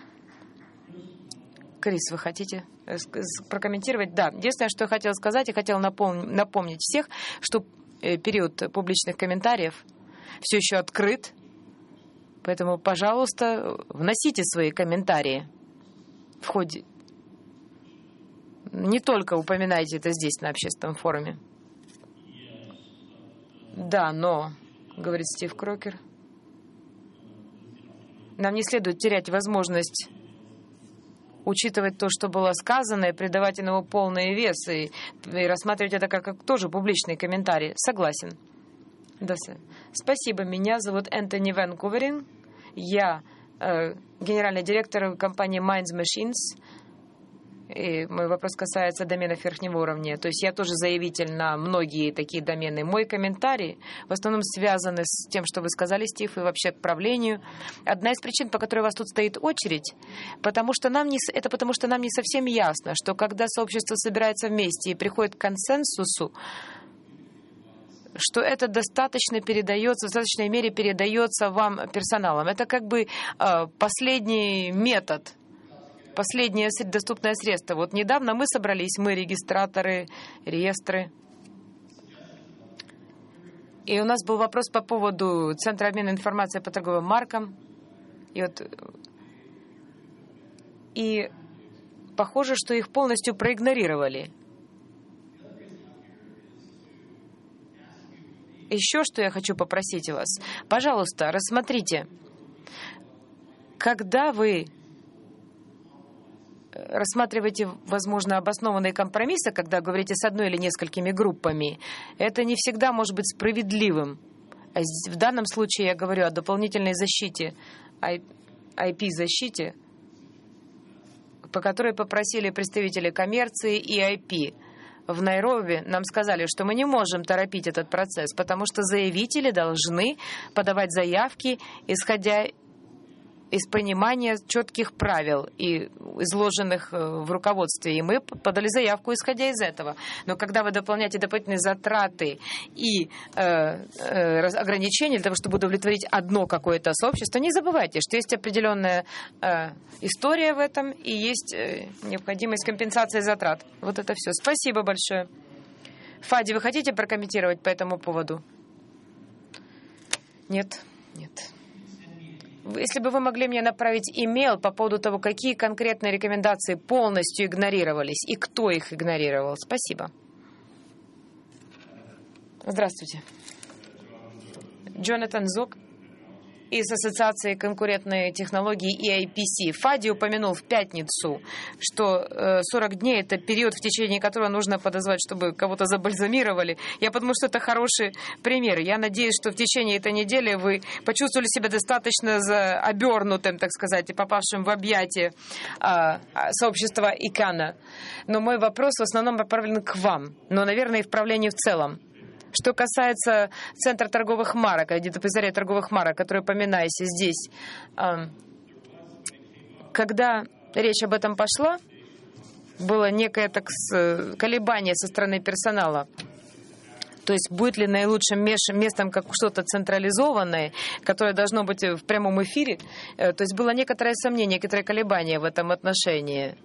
Крис, вы хотите прокомментировать? Да. Единственное, что я хотела сказать, я хотела напомнить, напомнить всех, что период публичных комментариев все еще открыт. Поэтому, пожалуйста, вносите свои комментарии в ходе. Не только упоминайте это здесь, на общественном форуме. Да, но, говорит Стив Крокер, нам не следует терять возможность учитывать то, что было сказано, и придавать ему полный вес, и, и рассматривать это как, как тоже публичный комментарий. Согласен. Да, спасибо. Меня зовут Энтони Ванкуверин. Я э, генеральный директор компании Minds Machines. И мой вопрос касается доменов верхнего уровня. То есть я тоже заявитель на многие такие домены. Мой комментарий в основном связан с тем, что вы сказали, Стив, и вообще к правлению. Одна из причин, по которой у вас тут стоит очередь, потому что нам не, это потому что нам не совсем ясно, что когда сообщество собирается вместе и приходит к консенсусу, что это достаточно передается, в достаточной мере передается вам персоналом. Это как бы э, последний метод, последнее доступное средство. Вот недавно мы собрались, мы регистраторы, реестры. И у нас был вопрос по поводу Центра обмена информацией по торговым маркам. И, вот, и похоже, что их полностью проигнорировали. Еще что я хочу попросить у вас. Пожалуйста, рассмотрите, когда вы рассматриваете, возможно, обоснованные компромиссы, когда говорите с одной или несколькими группами, это не всегда может быть справедливым. В данном случае я говорю о дополнительной защите, ай пи-защите, по которой попросили представители коммерции и ай пи. В Найроби нам сказали, что мы не можем торопить этот процесс, потому что заявители должны подавать заявки, исходя из понимания четких правил, и изложенных в руководстве. И мы подали заявку, исходя из этого. Но когда вы дополняете дополнительные затраты и э, э, ограничения для того, чтобы удовлетворить одно какое-то сообщество, не забывайте, что есть определенная э, история в этом и есть э, необходимость компенсации затрат. Вот это все. Спасибо большое. Фади, вы хотите прокомментировать по этому поводу? Нет? Нет. Если бы вы могли мне направить имейл по поводу того, какие конкретные рекомендации полностью игнорировались и кто их игнорировал. Спасибо. Здравствуйте. Джонатан Зок из Ассоциации конкурентной технологии и ай пи си. Фади упомянул в пятницу, что сорок дней – это период, в течение которого нужно подозвать, чтобы кого-то забальзамировали. Я подумала, что это хороший пример. Я надеюсь, что в течение этой недели вы почувствовали себя достаточно обернутым, так сказать, и попавшим в объятия а, сообщества ИКАНа. Но мой вопрос в основном направлен к вам, но, наверное, и в правлении в целом. Что касается Центра торговых марок, депозитария торговых марок, который упоминается здесь, когда речь об этом пошла, было некое так, колебание со стороны персонала. То есть будет ли наилучшим местом как что-то централизованное, которое должно быть в прямом эфире. То есть было некоторое сомнение, некоторое колебание в этом отношении.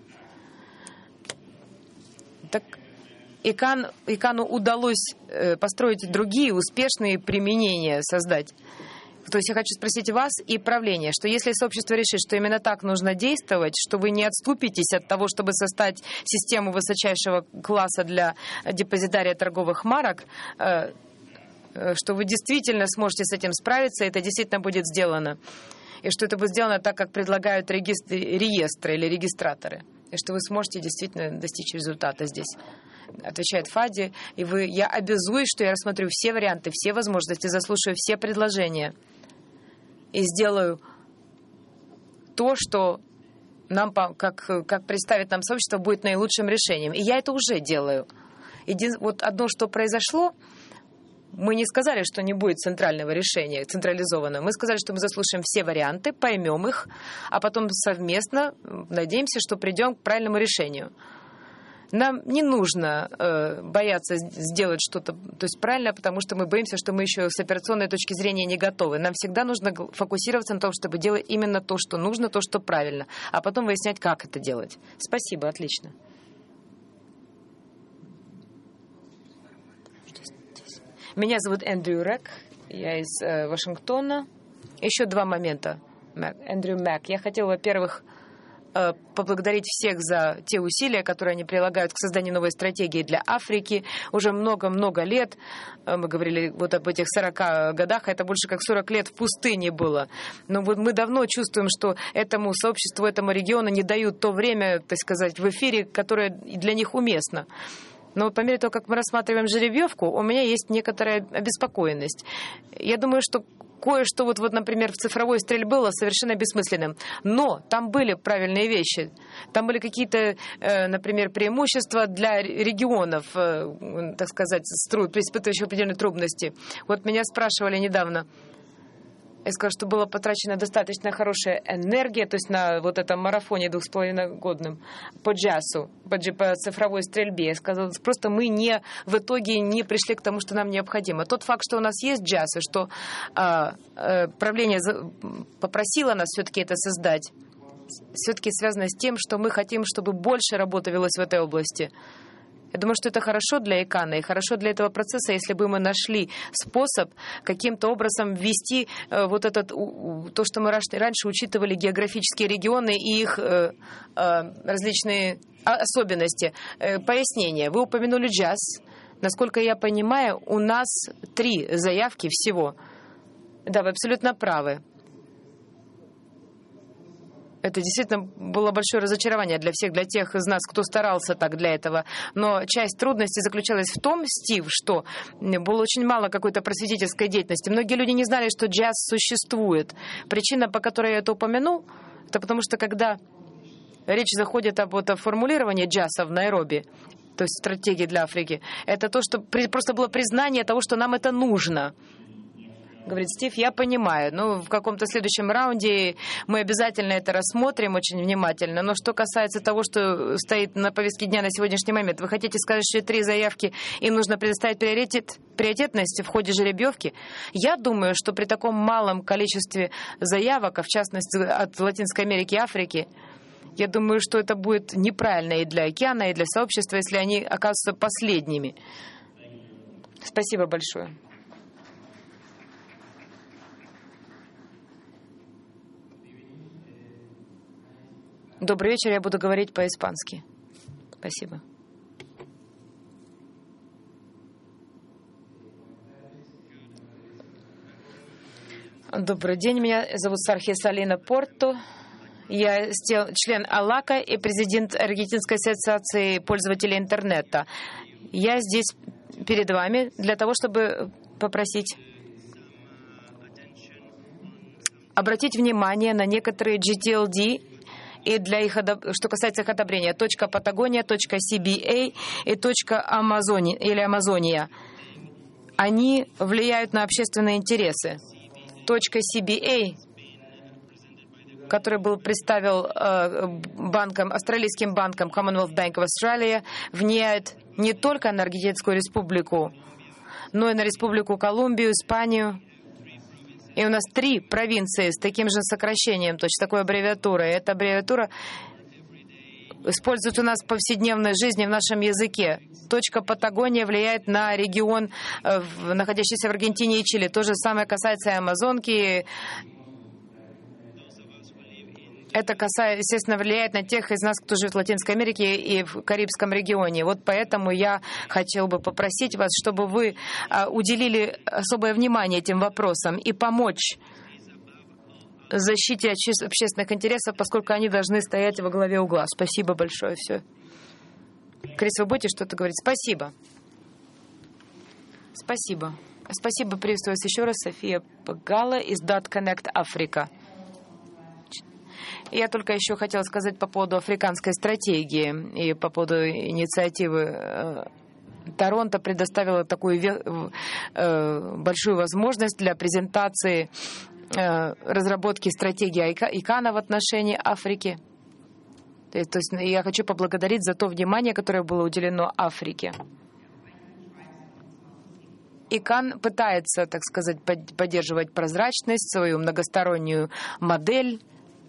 Так... ИКАН, ИКАНу удалось построить другие успешные применения, создать. То есть я хочу спросить вас и правление, что если сообщество решит, что именно так нужно действовать, что вы не отступитесь от того, чтобы создать систему высочайшего класса для депозитария торговых марок, что вы действительно сможете с этим справиться, и это действительно будет сделано. И что это будет сделано так, как предлагают реестры или регистраторы. И что вы сможете действительно достичь результата здесь. Отвечает Фади, и вы, я обязуюсь, что я рассмотрю все варианты, все возможности, заслушаю все предложения и сделаю то, что нам, как, как представить нам сообщество, будет наилучшим решением. И я это уже делаю. Един... Вот одно, что произошло, мы не сказали, что не будет центрального решения, централизованного. Мы сказали, что мы заслушаем все варианты, поймем их, а потом совместно надеемся, что придем к правильному решению. Нам не нужно э, бояться сделать что-то, то есть правильно, потому что мы боимся, что мы еще с операционной точки зрения не готовы. Нам всегда нужно фокусироваться на том, чтобы делать именно то, что нужно, то, что правильно, а потом выяснять, как это делать. Спасибо, отлично. Меня зовут Эндрю Рэк, я из э, Вашингтона. Еще два момента. Мак. Эндрю Мак. Я хотела, во-первых, поблагодарить всех за те усилия, которые они прилагают к созданию новой стратегии для Африки. Уже много-много лет, мы говорили вот об этих сорока годах, это больше как сорок лет в пустыне было. Но вот мы давно чувствуем, что этому сообществу, этому региону не дают то время, так сказать, в эфире, которое для них уместно. Но по мере того, как мы рассматриваем жеребьевку, у меня есть некоторая обеспокоенность. Я думаю, что кое-что, вот, вот, например, в цифровой стрельбе было совершенно бессмысленным. Но там были правильные вещи. Там были какие-то, э, например, преимущества для регионов, э, так сказать, испытывающих определенные трудности. Вот меня спрашивали недавно. Я сказала, что была потрачена достаточно хорошая энергия, то есть на вот этом марафоне двух с половиной годным по джазу, по, по цифровой стрельбе. Я сказала, просто мы не, в итоге не пришли к тому, что нам необходимо. Тот факт, что у нас есть джаз, и что а, а, правление попросило нас все-таки это создать, все-таки связано с тем, что мы хотим, чтобы больше работы велось в этой области. Я думаю, что это хорошо для ИКАНа и хорошо для этого процесса, если бы мы нашли способ каким-то образом ввести э, вот этот, у, то, что мы раньше учитывали, географические регионы и их э, э, различные особенности. Э, пояснение. Вы упомянули джаз. Насколько я понимаю, у нас три заявки всего. Да, вы абсолютно правы. Это действительно было большое разочарование для всех, для тех из нас, кто старался так для этого. Но часть трудностей заключалась в том, Стив, что было очень мало какой-то просветительской деятельности. Многие люди не знали, что джаз существует. Причина, по которой я это упомянул, это потому что когда речь заходит об вот, о формулировании джаза в Найроби, то есть стратегии для Африки, это то, что просто было признание того, что нам это нужно. Говорит Стив, я понимаю, но в каком-то следующем раунде мы обязательно это рассмотрим очень внимательно. Но что касается того, что стоит на повестке дня на сегодняшний момент, вы хотите сказать, что три заявки им нужно предоставить приоритет, приоритетность в ходе жеребьевки? Я думаю, что при таком малом количестве заявок, а в частности от Латинской Америки и Африки, я думаю, что это будет неправильно и для океана, и для сообщества, если они окажутся последними. Спасибо большое. Добрый вечер, я буду говорить по-испански. Спасибо. Добрый день, меня зовут Сархи Салина Порто. Я член АЛАКа и президент Аргентинской ассоциации пользователей интернета. Я здесь перед вами для того, чтобы попросить обратить внимание на некоторые джи ти эл ди, и для их, что касается их одобрения, .Патагония, .си би эй и .Амазония или Амазония. Они влияют на общественные интересы. .си би эй, который был представил э, банком, австралийским банком Commonwealth Bank of Australia, влияет не только на Аргентинскую республику, но и на Республику Колумбию, Испанию. И у нас три провинции с таким же сокращением, то есть такой аббревиатурой. Эта аббревиатура используется у нас в повседневной жизни в нашем языке. Точка Патагония влияет на регион, находящийся в Аргентине и Чили. То же самое касается и Амазонки. Это, касается, естественно, влияет на тех из нас, кто живет в Латинской Америке и в Карибском регионе. Вот поэтому я хотел бы попросить вас, чтобы вы уделили особое внимание этим вопросам и помочь защите общественных интересов, поскольку они должны стоять во главе угла. Спасибо большое. Все. Крис, вы будете что-то говорить? Спасибо. Спасибо. Спасибо. Приветствую вас еще раз. София Пагала из Dot Connect Africa. Я только еще хотела сказать по поводу африканской стратегии и по поводу инициативы. Торонто предоставила такую большую возможность для презентации разработки стратегии ИКАНа в отношении Африки. То есть я хочу поблагодарить за то внимание, которое было уделено Африке. ИКАН пытается, так сказать, поддерживать прозрачность, свою многостороннюю модель.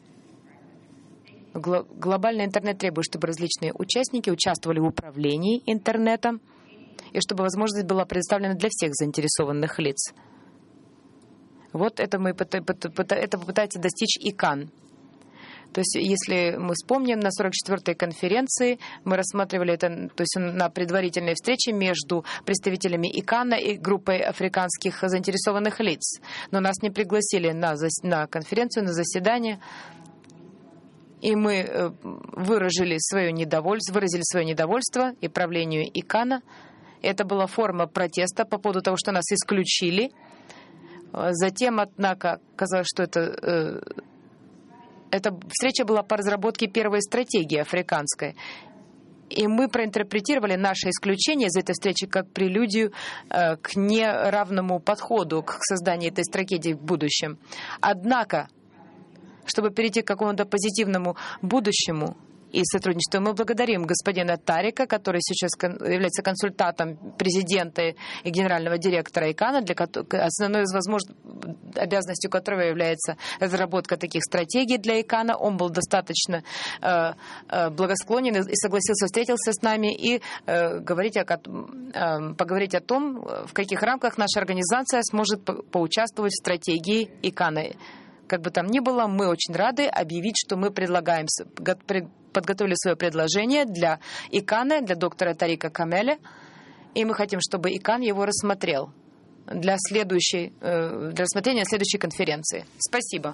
Глобальный интернет требует, чтобы различные участники участвовали в управлении интернетом и чтобы возможность была предоставлена для всех заинтересованных лиц. Вот это, мы, это попытается достичь ИКАН. То есть, если мы вспомним, на сорок четвёртой конференции мы рассматривали это, то есть на предварительной встрече между представителями ИКАНа и группой африканских заинтересованных лиц. Но нас не пригласили на, на конференцию, на заседание. И мы выразили свое недовольство, выразили свое недовольство и правлению ИКАНа. Это была форма протеста по поводу того, что нас исключили. Затем, однако, казалось, что это, эта встреча была по разработке первой стратегии африканской. И мы проинтерпретировали наше исключение из этой встречи как прелюдию к неравному подходу к созданию этой стратегии в будущем. Однако, чтобы перейти к какому-то позитивному будущему и сотрудничеству, мы благодарим господина Тарика, который сейчас является консультантом президента и генерального директора ИКАНа, для основной из возможных обязанностей которого является разработка таких стратегий для ИКАНа. Он был достаточно э, э, благосклонен и согласился, встретился с нами и э, говорить о, э, поговорить о том, в каких рамках наша организация сможет по поучаствовать в стратегии ИКАНа. Как бы там ни было, мы очень рады объявить, что мы предлагаем, подготовили свое предложение для ИКАНа, для доктора Тарика Камеля, и мы хотим, чтобы ИКАН его рассмотрел для, следующей, для рассмотрения следующей конференции. Спасибо.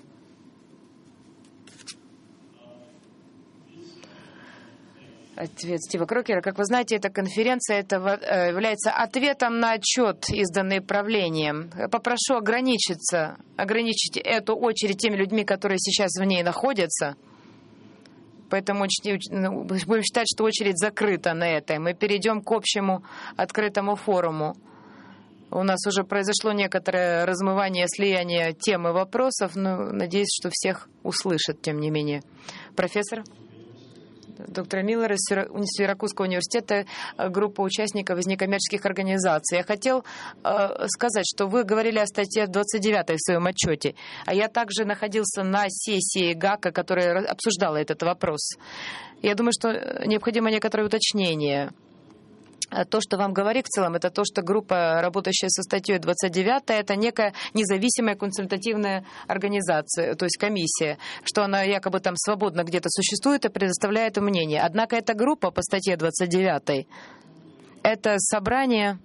Ответ Стива Крокера. Как вы знаете, эта конференция это является ответом на отчет, изданный правлением. Попрошу ограничиться, ограничить эту очередь теми людьми, которые сейчас в ней находятся. Поэтому будем считать, что очередь закрыта на это. Мы перейдем к общему открытому форуму. У нас уже произошло некоторое размывание, слияние тем и вопросов, но надеюсь, что всех услышат, тем не менее. Профессор? Доктор Миллер из Сиракузского университета, группа участников из некоммерческих организаций. Я хотел э, сказать, что вы говорили о статье двадцать девятой в своем отчете, а я также находился на сессии ГАКа, которая обсуждала этот вопрос. Я думаю, что необходимо некоторое уточнение. То, что вам говорит в целом, это то, что группа, работающая со статьей двадцать девятой, это некая независимая консультативная организация, то есть комиссия, что она якобы там свободно где-то существует и предоставляет мнение. Однако эта группа по статье двадцать девятой, это собрание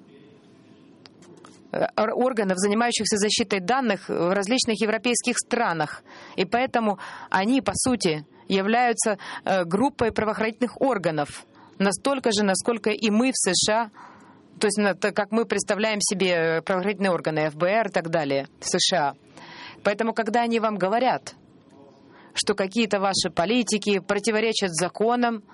органов, занимающихся защитой данных в различных европейских странах. И поэтому они, по сути, являются группой правоохранительных органов. Настолько же, насколько и мы в США, то есть как мы представляем себе правоохранительные органы, эф бэ эр и так далее в США. Поэтому, когда они вам говорят, что какие-то ваши политики противоречат законам,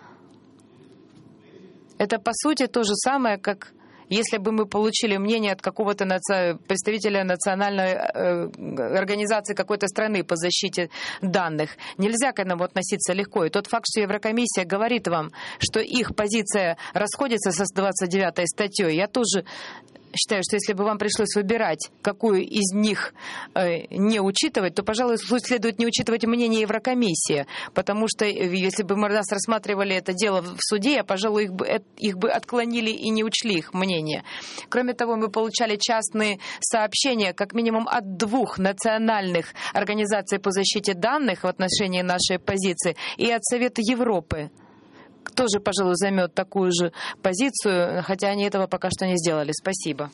это по сути то же самое, как если бы мы получили мнение от какого-то наци... представителя национальной э, организации какой-то страны по защите данных. Нельзя к этому относиться легко. И тот факт, что Еврокомиссия говорит вам, что их позиция расходится со двадцать девятой статьей, я тоже считаю, что если бы вам пришлось выбирать, какую из них э, не учитывать, то, пожалуй, следует не учитывать мнение Еврокомиссии, потому что если бы мы нас рассматривали это дело в суде, я, пожалуй, их бы, их бы отклонили и не учли их мнение. Кроме того, мы получали частные сообщения как минимум от двух национальных организаций по защите данных в отношении нашей позиции и от Совета Европы. Тоже, пожалуй, займет такую же позицию, хотя они этого пока что не сделали. Спасибо.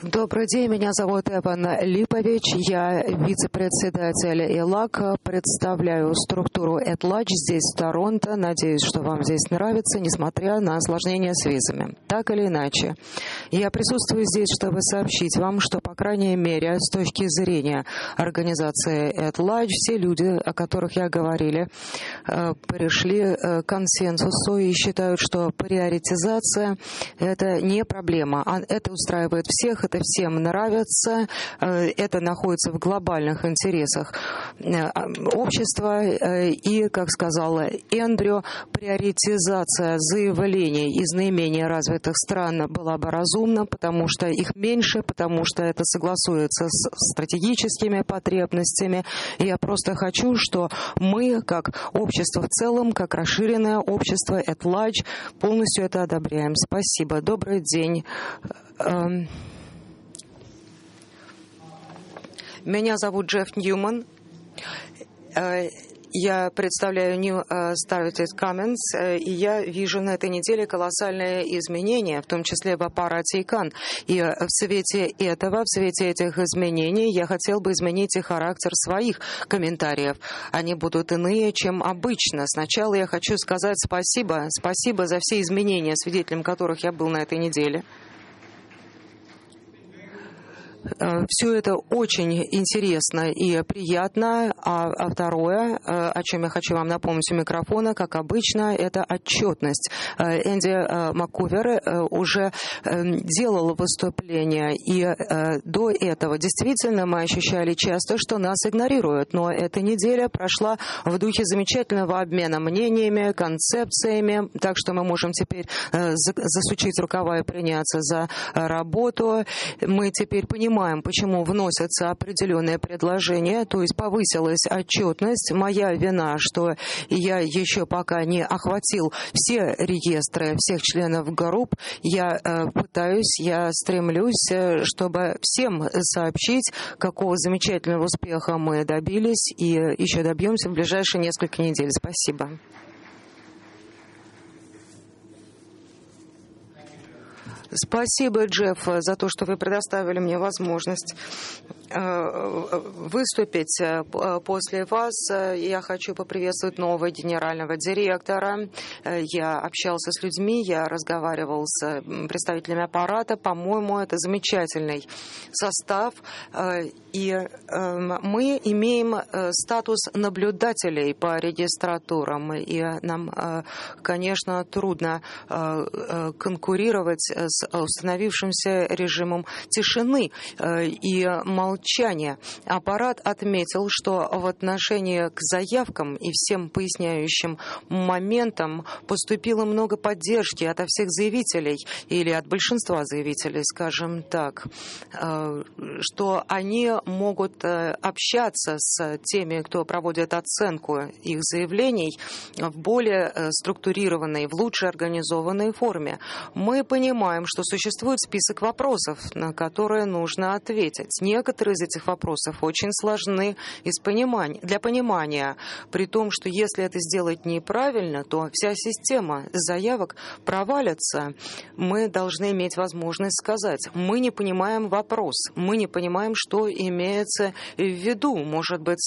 Добрый день, меня зовут Эван Липович, я вице-председатель ИЛАК, представляю структуру AtLarge здесь, в Торонто. Надеюсь, что вам здесь нравится, несмотря на осложнения с визами. Так или иначе, я присутствую здесь, чтобы сообщить вам, что, по крайней мере, с точки зрения организации AtLarge, все люди, о которых я говорила, пришли к консенсусу и считают, что приоритизация – это не проблема, а это устраивает всех, это всем нравится, это находится в глобальных интересах общества. И, как сказала Эндрю, приоритизация заявлений из наименее развитых стран была бы разумна, потому что их меньше, потому что это согласуется с стратегическими потребностями. И я просто хочу, что мы, как общество в целом, как расширенное общество AtLarge, полностью это одобряем. Спасибо. Добрый день. Меня зовут Джефф Ньюман. Я представляю New Started Commons, и я вижу на этой неделе колоссальные изменения, в том числе в аппарате ИКАН. И в свете этого, в свете этих изменений, я хотел бы изменить и характер своих комментариев. Они будут иные, чем обычно. Сначала я хочу сказать спасибо, спасибо за все изменения, свидетелем которых я был на этой неделе. Все это очень интересно и приятно. А, а второе, о чем я хочу вам напомнить у микрофона, как обычно, это отчетность. Энди Маккувер уже делал выступление, и до этого действительно мы ощущали часто, что нас игнорируют. Но эта неделя прошла в духе замечательного обмена мнениями, концепциями, так что мы можем теперь засучить рукава и приняться за работу. Мы теперь понимаем, почему вносятся определенные предложения, то есть повысилась отчетность. Моя вина, что я еще пока не охватил все реестры всех членов групп. Я э, пытаюсь, я стремлюсь, чтобы всем сообщить, какого замечательного успеха мы добились и еще добьемся в ближайшие несколько недель. Спасибо. Спасибо, Джефф, за то, что вы предоставили мне возможность выступить после вас. Я хочу поприветствовать нового генерального директора. Я общался с людьми, я разговаривал с представителями аппарата. По-моему, это замечательный состав. И мы имеем статус наблюдателей по регистратурам. И нам, конечно, трудно конкурировать с установившимся режимом тишины и молчания. Аппарат отметил, что в отношении к заявкам и всем поясняющим моментам поступило много поддержки от всех заявителей или от большинства заявителей, скажем так, что они могут общаться с теми, кто проводит оценку их заявлений в более структурированной, в лучше организованной форме. Мы понимаем, что существует список вопросов, на которые нужно ответить. Некоторые из этих вопросов очень сложны из понимания, для понимания, при том, что если это сделать неправильно, то вся система заявок провалится. Мы должны иметь возможность сказать: мы не понимаем вопрос, мы не понимаем, что имеется в виду. Может быть,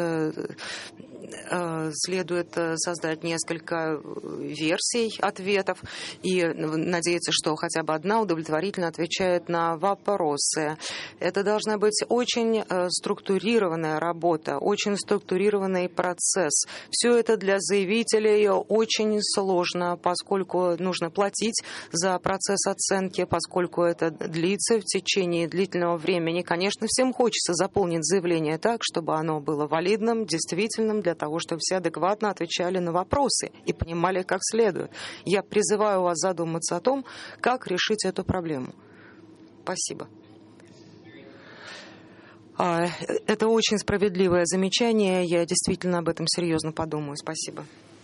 следует создать несколько версий ответов и надеяться, что хотя бы одна удовлетворительно отвечает на вопросы. Это должна быть очень структурированная работа, очень структурированный процесс. Все это для заявителей очень сложно, поскольку нужно платить за процесс оценки, поскольку это длится в течение длительного времени. Конечно, всем хочется заполнить заявление так, чтобы оно было валидным, действительным, для того, чтобы все адекватно отвечали на вопросы и понимали, как следует. Я призываю вас задуматься о том, как решить эту проблему. Спасибо. Это очень справедливое замечание. Я действительно об этом серьезно подумаю. Спасибо.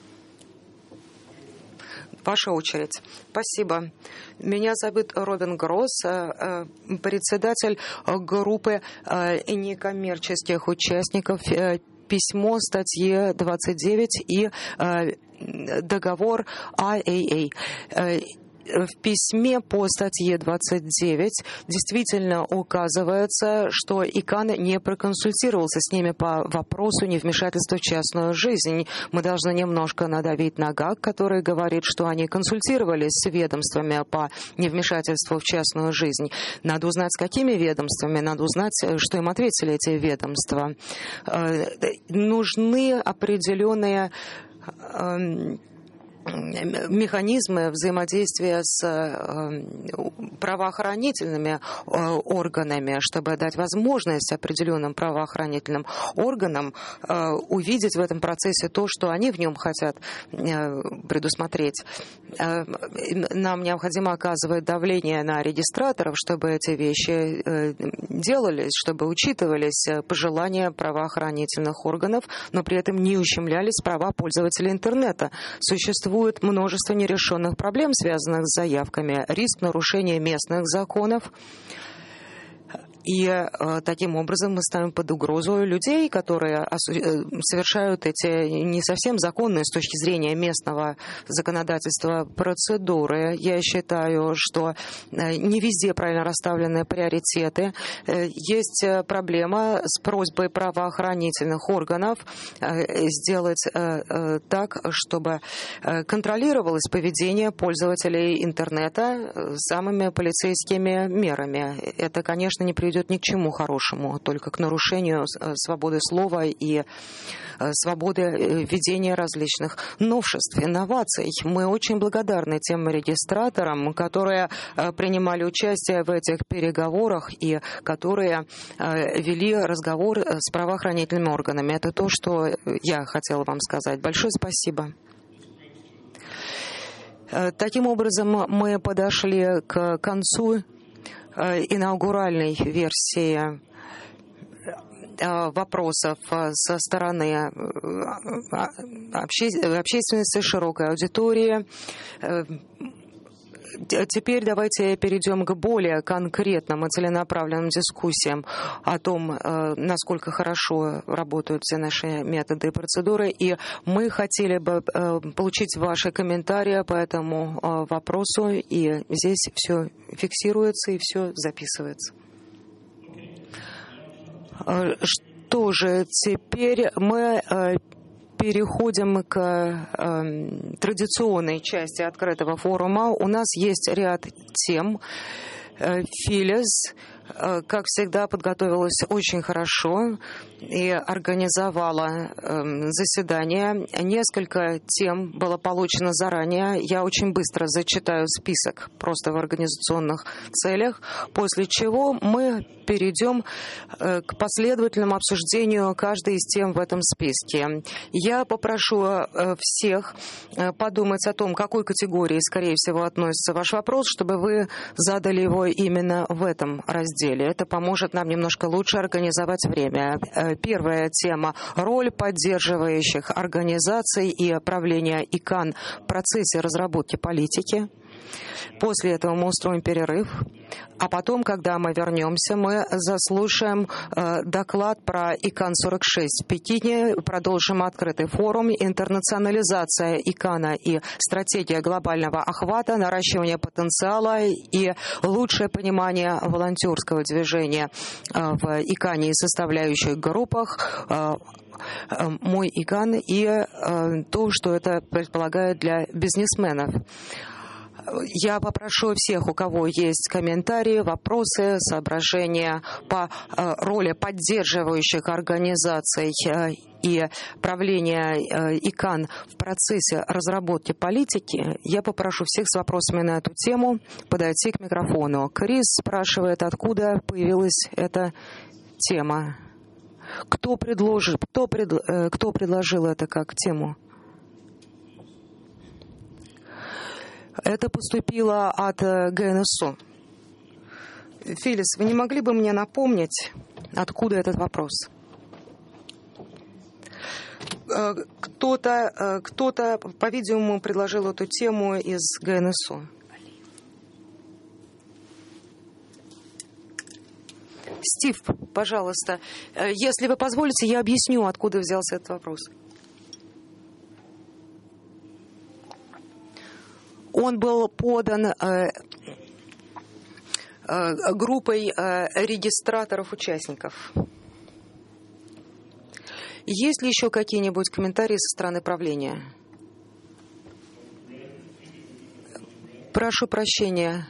Ваша очередь. Спасибо. Меня зовут Робин Гросс, председатель группы некоммерческих участников письмо статьи двадцать девять и договор ай эй эй. в письме по статье двадцать девять действительно указывается, что ИКАН не проконсультировался с ними по вопросу невмешательства в частную жизнь. Мы должны немножко надавить на ГАК, который говорит, что они консультировались с ведомствами по невмешательству в частную жизнь. Надо узнать, с какими ведомствами, надо узнать, что им ответили эти ведомства. Нужны определенные механизмы взаимодействия с правоохранительными органами, чтобы дать возможность определенным правоохранительным органам увидеть в этом процессе то, что они в нем хотят предусмотреть. Нам необходимо оказывать давление на регистраторов, чтобы эти вещи делались, чтобы учитывались пожелания правоохранительных органов, но при этом не ущемлялись права пользователей интернета. Существует Существует множество нерешенных проблем, связанных с заявками, риск нарушения местных законов. И э, таким образом мы ставим под угрозу людей, которые осу- совершают эти не совсем законные с точки зрения местного законодательства процедуры. Я считаю, что э, не везде правильно расставлены приоритеты. Э, есть проблема с просьбой правоохранительных органов э, сделать э, э, так, чтобы э, контролировалось поведение пользователей интернета э, самыми полицейскими мерами. Это, конечно, не приведет ни к чему хорошему, только к нарушению свободы слова и свободы введения различных новшеств, инноваций. Мы очень благодарны тем регистраторам, которые принимали участие в этих переговорах и которые вели разговор с правоохранительными органами. Это то, что я хотела вам сказать. Большое спасибо. Таким образом, мы подошли к концу инаугуральной версии вопросов со стороны общественности, широкой аудитории. Теперь давайте перейдем к более конкретным и целенаправленным дискуссиям о том, насколько хорошо работают все наши методы и процедуры. И мы хотели бы получить ваши комментарии по этому вопросу. И здесь все фиксируется и все записывается. Что же, теперь мы переходим к э, традиционной части открытого форума. У нас есть ряд тем. Филис, э, как всегда, подготовилась очень хорошо и организовала э, заседание. Несколько тем было получено заранее. Я очень быстро зачитаю список, просто в организационных целях, после чего мы перейдем э, к последовательному обсуждению каждой из тем в этом списке. Я попрошу э, всех э, подумать о том, к какой категории, скорее всего, относится ваш вопрос, чтобы вы задали его именно в этом разделе. Это поможет нам немножко лучше организовать время. Э, первая тема – роль поддерживающих организаций и правления ИКАН в процессе разработки политики. После этого мы устроим перерыв, а потом, когда мы вернемся, мы заслушаем э, доклад про ИКАН сорок шесть в Пекине, продолжим открытый форум «Интернационализация ИКАНа и стратегия глобального охвата, наращивание потенциала и лучшее понимание волонтерского движения э, в ИКАНе и составляющих группах». Э, мой ИКАН и э, то, что это предполагает для бизнесменов. Я попрошу всех, у кого есть комментарии, вопросы, соображения по э, роли поддерживающих организаций э, и правления э, ИКАН в процессе разработки политики, я попрошу всех с вопросами на эту тему подойти к микрофону. Крис спрашивает, откуда появилась эта тема. Кто предложил, кто, пред, э, кто предложил это как тему? Это поступило от ГНСО. Филис, вы не могли бы мне напомнить, откуда этот вопрос? Кто-то, кто-то, по-видимому, предложил эту тему из ГНСО. Стив, пожалуйста, если вы позволите, я объясню, откуда взялся этот вопрос. Он был подан группой регистраторов-участников. Есть ли еще какие-нибудь комментарии со стороны правления? Прошу прощения.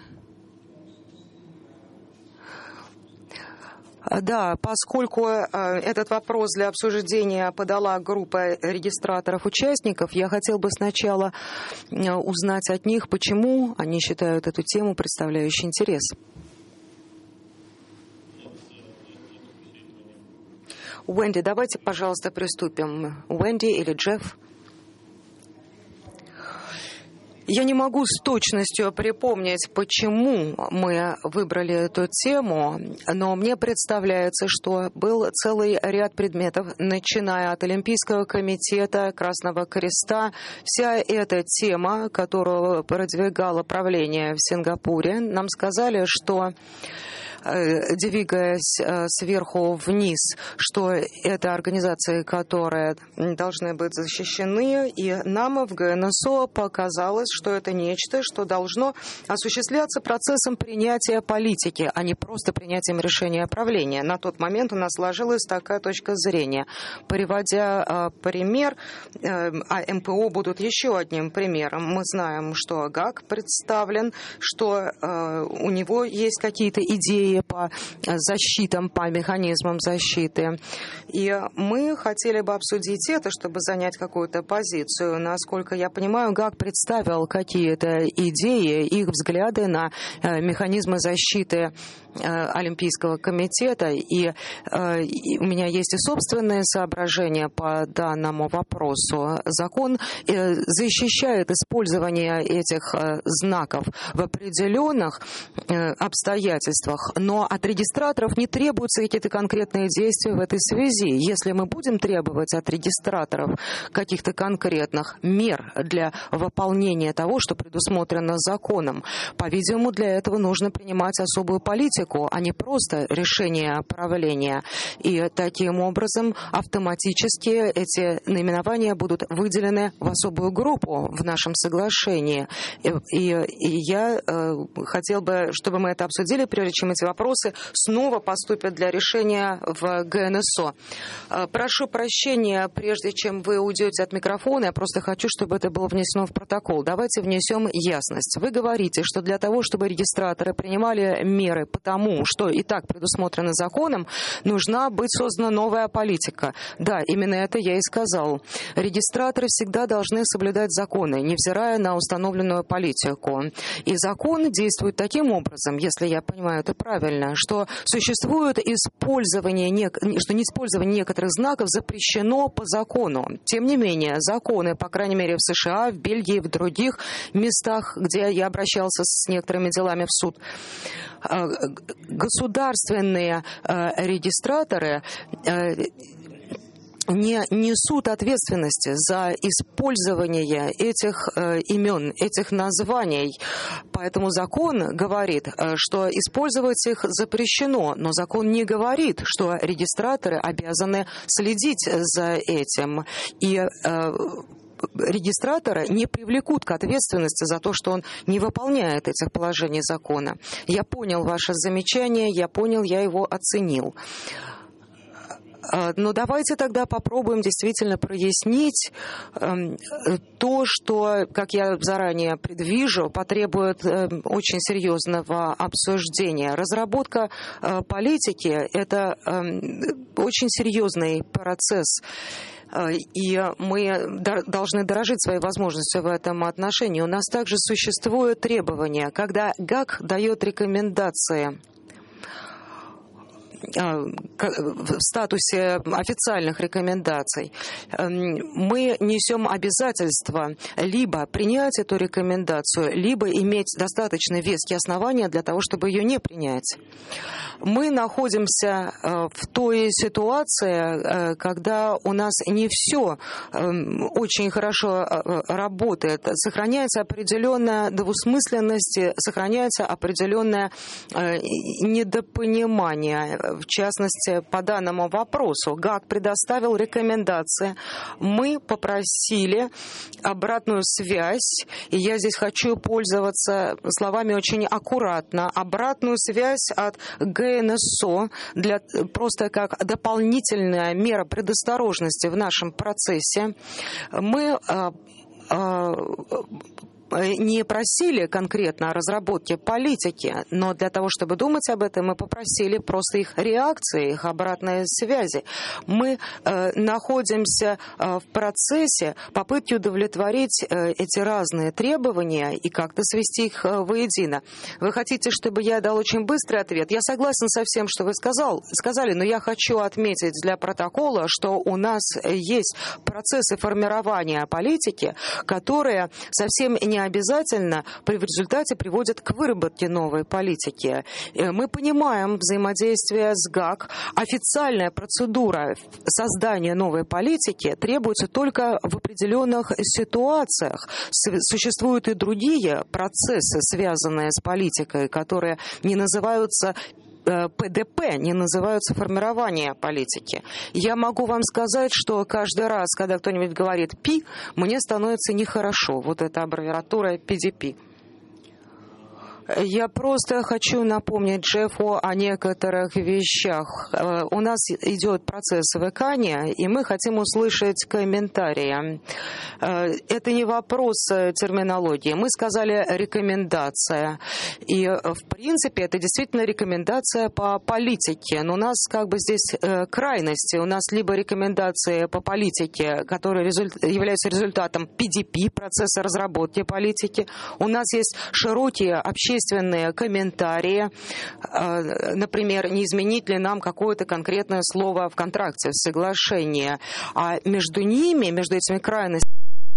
Да, поскольку этот вопрос для обсуждения подала группа регистраторов-участников, я хотел бы сначала узнать от них, почему они считают эту тему представляющей интерес. Уэнди, давайте, пожалуйста, приступим. Уэнди или Джефф? Я не могу с точностью припомнить, почему мы выбрали эту тему, но мне представляется, что был целый ряд предметов, начиная от Олимпийского комитета, Красного Креста. Вся эта тема, которую продвигало правление в Сингапуре, нам сказали, что, двигаясь сверху вниз, что это организации, которые должны быть защищены, и нам в ГНСО показалось, что это нечто, что должно осуществляться процессом принятия политики, а не просто принятием решения правления. На тот момент у нас сложилась такая точка зрения. Приводя пример, а МПО будут еще одним примером. Мы знаем, что ГАК представлен, что у него есть какие-то идеи по защитам, по механизмам защиты. И мы хотели бы обсудить это, чтобы занять какую-то позицию. Насколько я понимаю, ГАК представил какие-то идеи, их взгляды на механизмы защиты Олимпийского комитета. И, и у меня есть и собственные соображения по данному вопросу. Закон защищает использование этих знаков в определенных обстоятельствах, но от регистраторов не требуются какие-то конкретные действия в этой связи. Если мы будем требовать от регистраторов каких-то конкретных мер для выполнения того, что предусмотрено законом, по-видимому, для этого нужно принимать особую политику, а не просто решение правления. И таким образом автоматически эти наименования будут выделены в особую группу в нашем соглашении. И, и, и я э, хотел бы, чтобы мы это обсудили, прежде чем эти вопросы снова поступят для решения в ГНСО. Э, прошу прощения, прежде чем вы уйдете от микрофона, я просто хочу, чтобы это было внесено в протокол. Давайте внесем ясность. Вы говорите, что для того, чтобы регистраторы принимали меры по тому, что и так предусмотрено законом, нужна быть создана новая политика. Да, именно это я и сказал. Регистраторы всегда должны соблюдать законы, невзирая на установленную политику. И закон действует таким образом, если я понимаю это правильно, что существует использование, что не использование некоторых знаков запрещено по закону. Тем не менее, законы, по крайней мере в США, в Бельгии, в других местах, где я обращался с некоторыми делами в суд, государственные регистраторы не несут ответственности за использование этих э, имен, этих названий. Поэтому закон говорит, что использовать их запрещено, но закон не говорит, что регистраторы обязаны следить за этим. И э, регистратора не привлекут к ответственности за то, что он не выполняет этих положений закона. Я понял ваше замечание, я понял, я его оценил. Но давайте тогда попробуем действительно прояснить то, что, как я заранее предвижу, потребует очень серьезного обсуждения. Разработка политики – это очень серьезный процесс. И мы должны дорожить своей возможностью в этом отношении. У нас также существуют требования, когда ГАК дает рекомендации в статусе официальных рекомендаций, мы несем обязательство либо принять эту рекомендацию, либо иметь достаточно веские основания для того, чтобы ее не принять. Мы находимся в той ситуации, когда у нас не все очень хорошо работает. Сохраняется определенная двусмысленность, сохраняется определенное недопонимание. в частности, по данному вопросу. ГАК предоставил рекомендации. Мы попросили обратную связь, и я здесь хочу пользоваться словами очень аккуратно, обратную связь от ГНСО для, просто как дополнительная мера предосторожности в нашем процессе. Мы а, а, не просили конкретно о разработке политики, но для того, чтобы думать об этом, мы попросили просто их реакции, их обратной связи. Мы э, находимся э, в процессе попытки удовлетворить э, эти разные требования и как-то свести их э, воедино. Вы хотите, чтобы я дал очень быстрый ответ? Я согласен со всем, что вы сказал, сказали, но я хочу отметить для протокола, что у нас есть процессы формирования политики, которые совсем не обязательно в результате приводят к выработке новой политики. Мы понимаем взаимодействие с ГАК. Официальная процедура создания новой политики требуется только в определенных ситуациях. Существуют и другие процессы, связанные с политикой, которые не называются ПДП, не называются формирование политики. Я могу вам сказать, что каждый раз, когда кто-нибудь говорит «пи», мне становится нехорошо. Вот эта аббревиатура пи ди пи. Я просто хочу напомнить Джеффу о некоторых вещах. У нас идет процесс выкания, и мы хотим услышать комментарии. Это не вопрос терминологии. Мы сказали «рекомендация». И, в принципе, это действительно рекомендация по политике. Но у нас как бы здесь крайности. У нас либо рекомендации по политике, которые являются результатом пи ди пи, процесса разработки политики. У нас есть широкие общественные Общественные комментарии, например, не изменить ли нам какое-то конкретное слово в контракте, в соглашении. А между ними, между этими крайностями,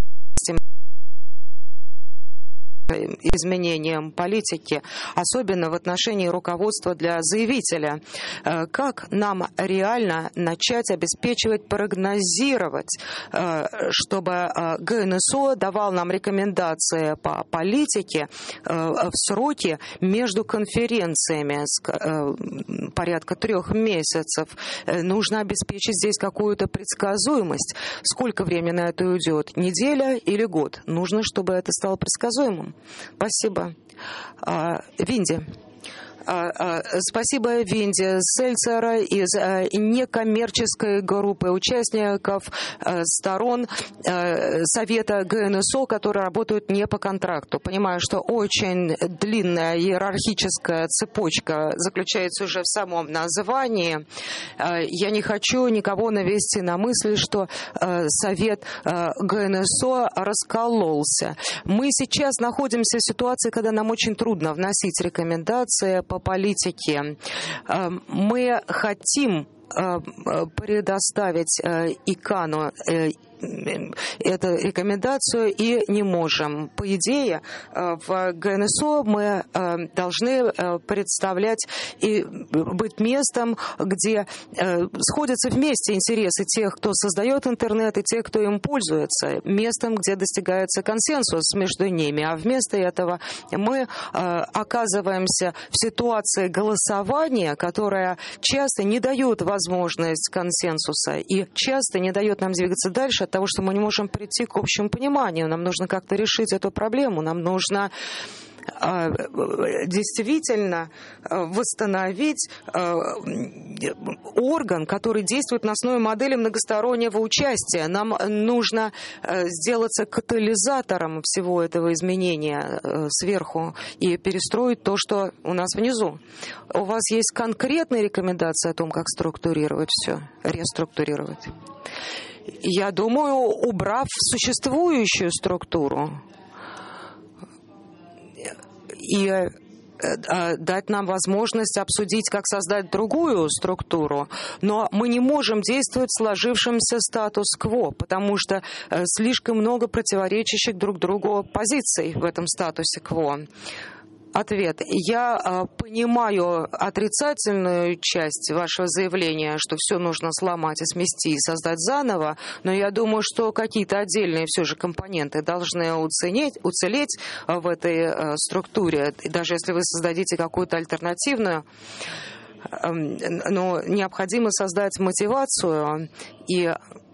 изменением политики, особенно в отношении руководства для заявителя. Как нам реально начать обеспечивать, прогнозировать, чтобы ГНСО давал нам рекомендации по политике в сроки между конференциями, порядка трех месяцев. Нужно обеспечить здесь какую-то предсказуемость. Сколько времени на это уйдет? Неделя или год? Нужно, чтобы это стало предсказуемым. Спасибо. Винди. Спасибо Винди Сельцера из некоммерческой группы участников сторон Совета ГНСО, которые работают не по контракту. Понимаю, что очень длинная иерархическая цепочка заключается уже в самом названии. Я не хочу никого навести на мысль, что Совет ГНСО раскололся. Мы сейчас находимся в ситуации, когда нам очень трудно вносить рекомендации по политике. Мы хотим предоставить ИКАНу эту рекомендацию и не можем. По идее, в ГНСО мы должны представлять и быть местом, где сходятся вместе интересы тех, кто создает интернет, и тех, кто им пользуется. Местом, где достигается консенсус между ними. А вместо этого мы оказываемся в ситуации голосования, которая часто не дает возможность консенсуса и часто не дает нам двигаться дальше от того, что мы не можем прийти к общему пониманию. Нам нужно как-то решить эту проблему. Нам нужно действительно восстановить орган, который действует на основе модели многостороннего участия. Нам нужно сделаться катализатором всего этого изменения сверху и перестроить то, что у нас внизу. У вас есть конкретные рекомендации о том, как структурировать все, реструктурировать? Я думаю, убрав существующую структуру и дать нам возможность обсудить, как создать другую структуру. Но мы не можем действовать в сложившемся статус-кво, потому что слишком много противоречащих друг другу позиций в этом статусе-кво. Ответ. Я понимаю отрицательную часть вашего заявления, что все нужно сломать и смести и создать заново, но я думаю, что какие-то отдельные все же компоненты должны уценить, уцелеть в этой структуре, даже если вы создадите какую-то альтернативную Но необходимо создать мотивацию и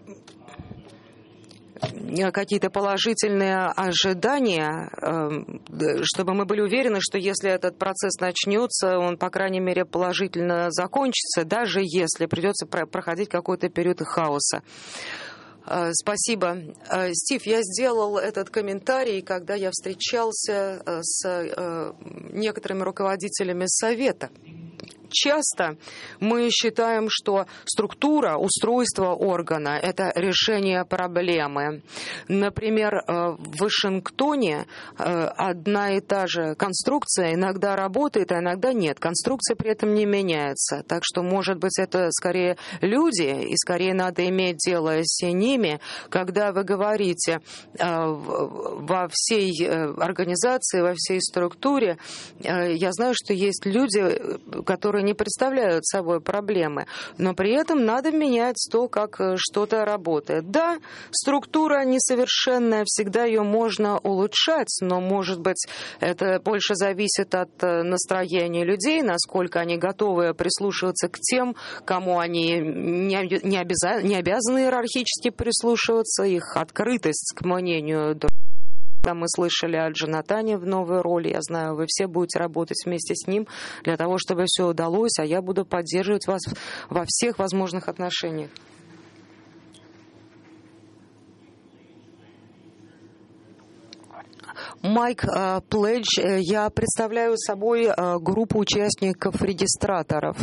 какие-то положительные ожидания, чтобы мы были уверены, что если этот процесс начнется, он, по крайней мере, положительно закончится, даже если придется проходить какой-то период хаоса. Спасибо. Стив, я сделал этот комментарий, когда я встречался с некоторыми руководителями Совета. Часто мы считаем, что структура, устройство органа – это решение проблемы. Например, в Вашингтоне одна и та же конструкция иногда работает, а иногда нет. Конструкция при этом не меняется. Так что, может быть, это скорее люди, и скорее надо иметь дело с ними. Когда вы говорите во всей организации, во всей структуре, я знаю, что есть люди, которые не представляют собой проблемы, но при этом надо менять то, как что-то работает. Да, структура несовершенная, всегда ее можно улучшать, но, может быть, это больше зависит от настроения людей, насколько они готовы прислушиваться к тем, кому они не обязаны, не обязаны иерархически прислушиваться, их открытость к мнению других. Мы слышали о Джонатане в новой роли. Я знаю, вы все будете работать вместе с ним для того, чтобы все удалось, а я буду поддерживать вас во всех возможных отношениях. Майк Пледж, я представляю собой группу участников-регистраторов.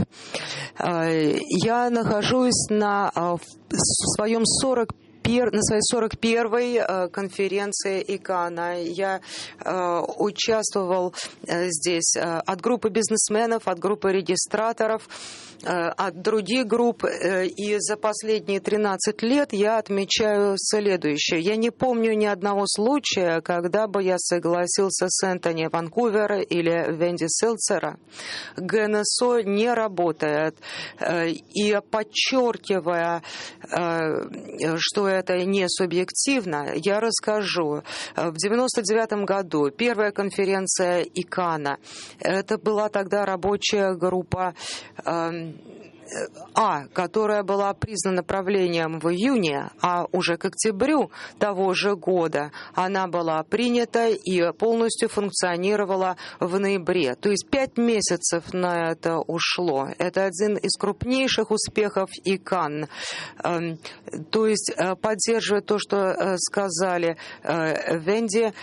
Я нахожусь на своем сорок на своей сорок первой конференции ИКАНа. Я э, участвовал здесь от группы бизнесменов, от группы регистраторов, э, от других групп. И за последние тринадцать лет я отмечаю следующее. Я не помню ни одного случая, когда бы я согласился с Энтони Ванкувера или Венди Селцера. ГНСО не работает. И подчеркивая, что это не субъективно, я расскажу. В девяносто девятом году первая конференция ИКАНа. Это была тогда рабочая группа А, которая была признана правлением в июне, а уже к октябрю того же года она была принята и полностью функционировала в ноябре. То есть пять месяцев на это ушло. Это один из крупнейших успехов ИКАН. То есть, поддерживая то, что сказали Венди,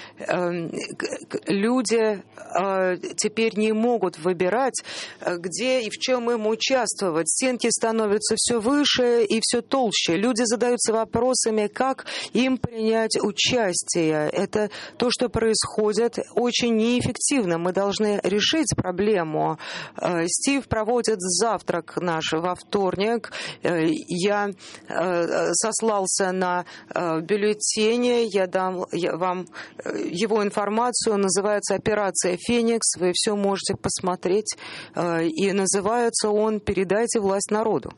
люди теперь не могут выбирать, где и в чем им участвовать. Стенки становятся все выше и все толще. Люди задаются вопросами, как им принять участие. Это то, что происходит, очень неэффективно. Мы должны решить проблему. Стив проводит завтрак наш во вторник. Я сослался на бюллетени. Я дам вам его информацию. Называется «Операция Феникс». Вы все можете посмотреть. И называется он «Передайте власть народу».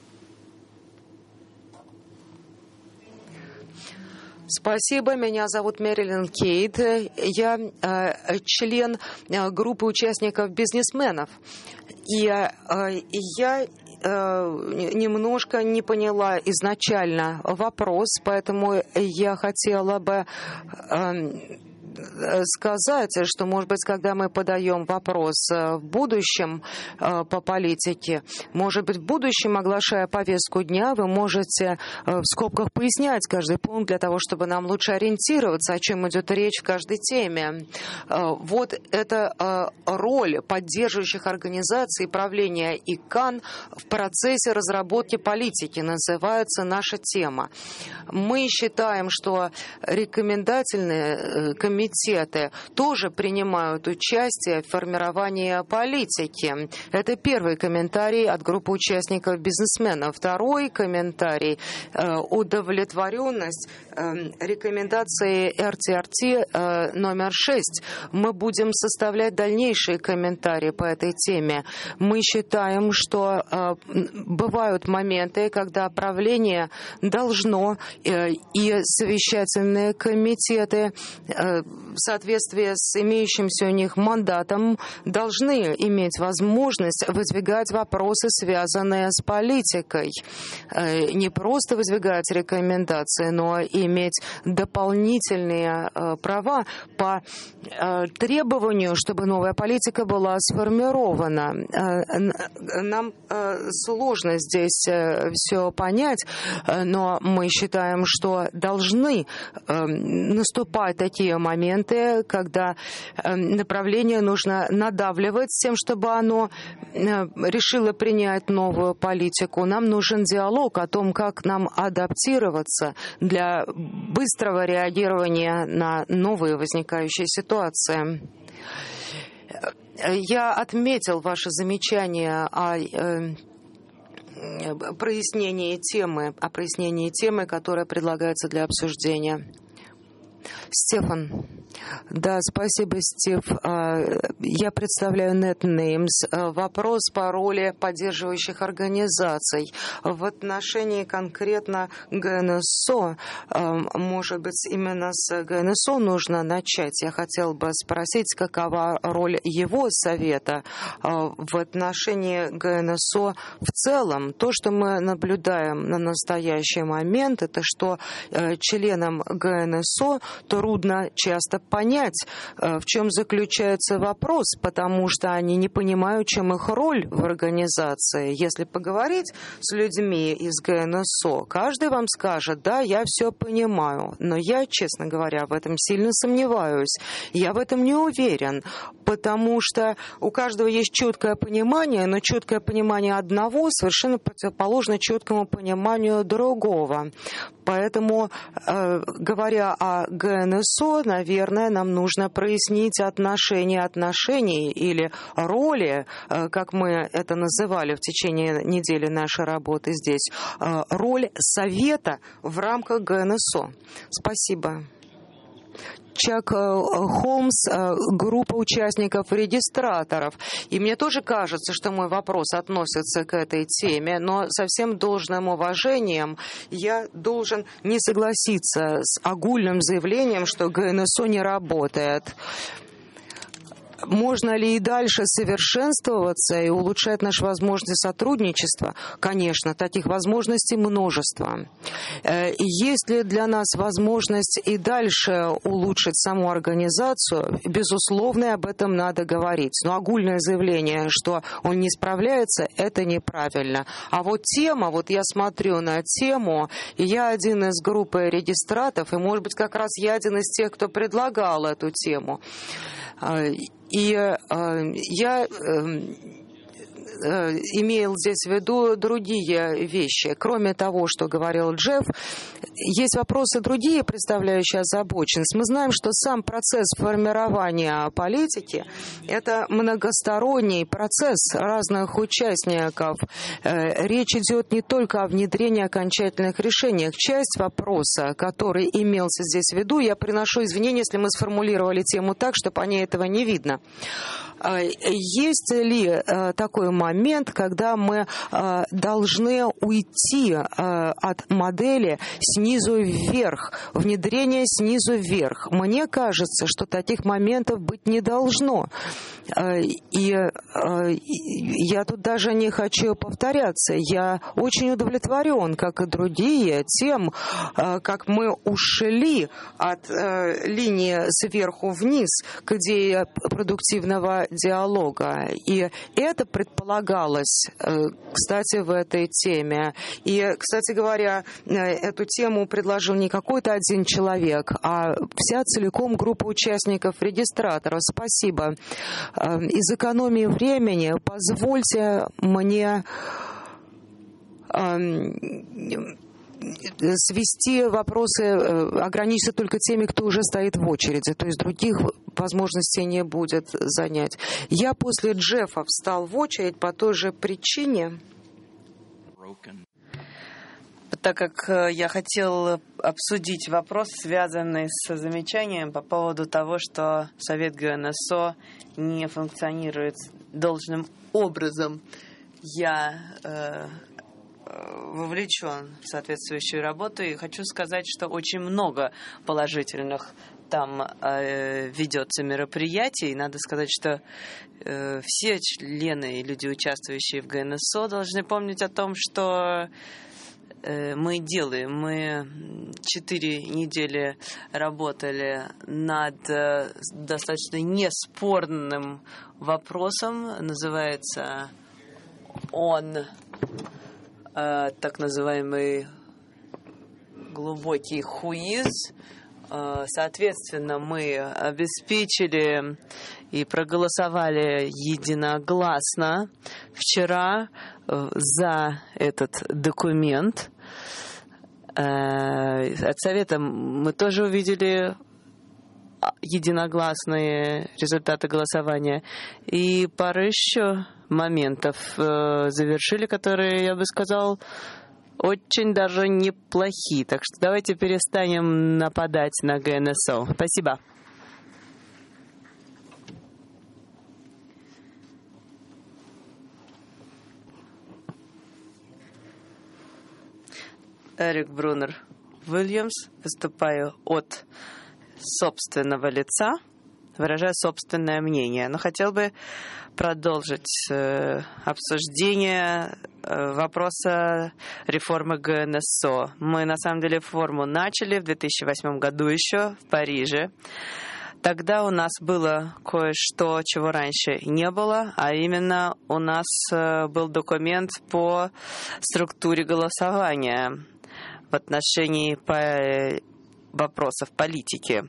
Спасибо. Меня зовут Мэрилин Кейт. Я э, член э, группы участников бизнесменов. И э, я э, немножко не поняла изначально вопрос, поэтому я хотела бы э, сказать, что, может быть, когда мы подаем вопрос в будущем по политике, может быть, в будущем, оглашая повестку дня, вы можете в скобках пояснять каждый пункт для того, чтобы нам лучше ориентироваться, о чем идет речь в каждой теме. Вот это роль поддерживающих организаций правления ИКАН в процессе разработки политики, называется наша тема. Мы считаем, что рекомендательные комитеты Комитеты тоже принимают участие в формировании политики. Это первый комментарий от группы участников бизнесменов. Второй комментарий – удовлетворенность рекомендации эр ти ар ти номер шесть. Мы будем составлять дальнейшие комментарии по этой теме. Мы считаем, что бывают моменты, когда правление должно и совещательные комитеты в соответствии с имеющимся у них мандатом должны иметь возможность выдвигать вопросы, связанные с политикой. Не просто выдвигать рекомендации, но иметь дополнительные права по требованию, чтобы новая политика была сформирована. Нам сложно здесь все понять, но мы считаем, что должны наступать такие моменты, когда направление нужно надавливать с тем, чтобы оно решило принять новую политику. Нам нужен диалог о том, как нам адаптироваться для быстрого реагирования на новые возникающие ситуации. Я отметил ваше замечание о прояснении темы, о прояснении темы, которая предлагается для обсуждения. Стефан. Да, спасибо, Стив. Я представляю NetNames. Вопрос по роли поддерживающих организаций. В отношении конкретно ГНСО, может быть, именно с ГНСО нужно начать. Я хотел бы спросить, какова роль его совета в отношении ГНСО в целом. То, что мы наблюдаем на настоящий момент, это что членам ГНСО трудно часто понять, в чем заключается вопрос, потому что они не понимают, чем их роль в организации. Если поговорить с людьми из ГНСО, каждый вам скажет: да, я все понимаю, но я, честно говоря, в этом сильно сомневаюсь. Я в этом не уверен, потому что у каждого есть четкое понимание, но четкое понимание одного совершенно противоположно четкому пониманию другого. Поэтому, э, говоря о ГНСО, наверное, нам нужно прояснить отношения отношений или роли, э, как мы это называли в течение недели нашей работы здесь, э, роль совета в рамках ГНСО. Спасибо. Чак Холмс, группа участников-регистраторов. И мне тоже кажется, что мой вопрос относится к этой теме, но со всем должным уважением я должен не согласиться с огульным заявлением, что ГНСО не работает. Можно ли и дальше совершенствоваться и улучшать наши возможности сотрудничества? Конечно, таких возможностей множество. Есть ли для нас возможность и дальше улучшить саму организацию? Безусловно, об этом надо говорить. Но огульное заявление, что он не справляется, это неправильно. А вот тема, вот я смотрю на тему, и я один из группы регистратов, и, может быть, как раз я один из тех, кто предлагал эту тему. И э, я э, э, имел здесь в виду другие вещи. Кроме того, что говорил Джефф, есть вопросы другие, представляющие озабоченность. Мы знаем, что сам процесс формирования политики – это многосторонний процесс разных участников. Э, речь идет не только о внедрении окончательных решений. Часть вопроса, который имелся здесь в виду, я приношу извинения, если мы сформулировали тему так, что по ней этого не видно. Есть ли такой момент, когда мы должны уйти от модели снизу вверх, внедрения снизу вверх? Мне кажется, что таких моментов быть не должно. И я тут даже не хочу повторяться. Я очень удовлетворен, как и другие, тем, как мы ушли от линии сверху вниз к идее продуктивного диалога. И это предполагалось, кстати, в этой теме. И, кстати говоря, эту тему предложил не какой-то один человек, а вся целиком группа участников-регистраторов. Спасибо. Из экономии времени позвольте мне свести вопросы, ограничиться только теми, кто уже стоит в очереди, то есть других возможностей не будет занять. Я после Джеффа встал в очередь по той же причине. Так как я хотел обсудить вопрос, связанный с замечанием по поводу того, что Совет ГНСО не функционирует должным образом. Я э, вовлечен в соответствующую работу и хочу сказать, что очень много положительных там э, ведется мероприятие. И надо сказать, что э, все члены и люди, участвующие в ГНСО, должны помнить о том, что э, мы делаем. Мы четыре недели работали над э, достаточно неспорным вопросом. Называется он э, так называемый глубокий хуиз. Соответственно, мы обеспечили и проголосовали единогласно вчера за этот документ. От Совета мы тоже увидели единогласные результаты голосования. И пару еще моментов завершили, которые, я бы сказал, очень даже неплохие. Так что давайте перестанем нападать на ГНСО. Спасибо. Эрик Брунер Уильямс. Выступаю от собственного лица, выражая собственное мнение. Но хотел бы продолжить э, обсуждение э, вопроса реформы ГНСО. Мы, на самом деле, реформу начали в две тысячи восьмом году еще в Париже. Тогда у нас было кое-что, чего раньше не было, а именно у нас э, был документ по структуре голосования в отношении по вопросов политики.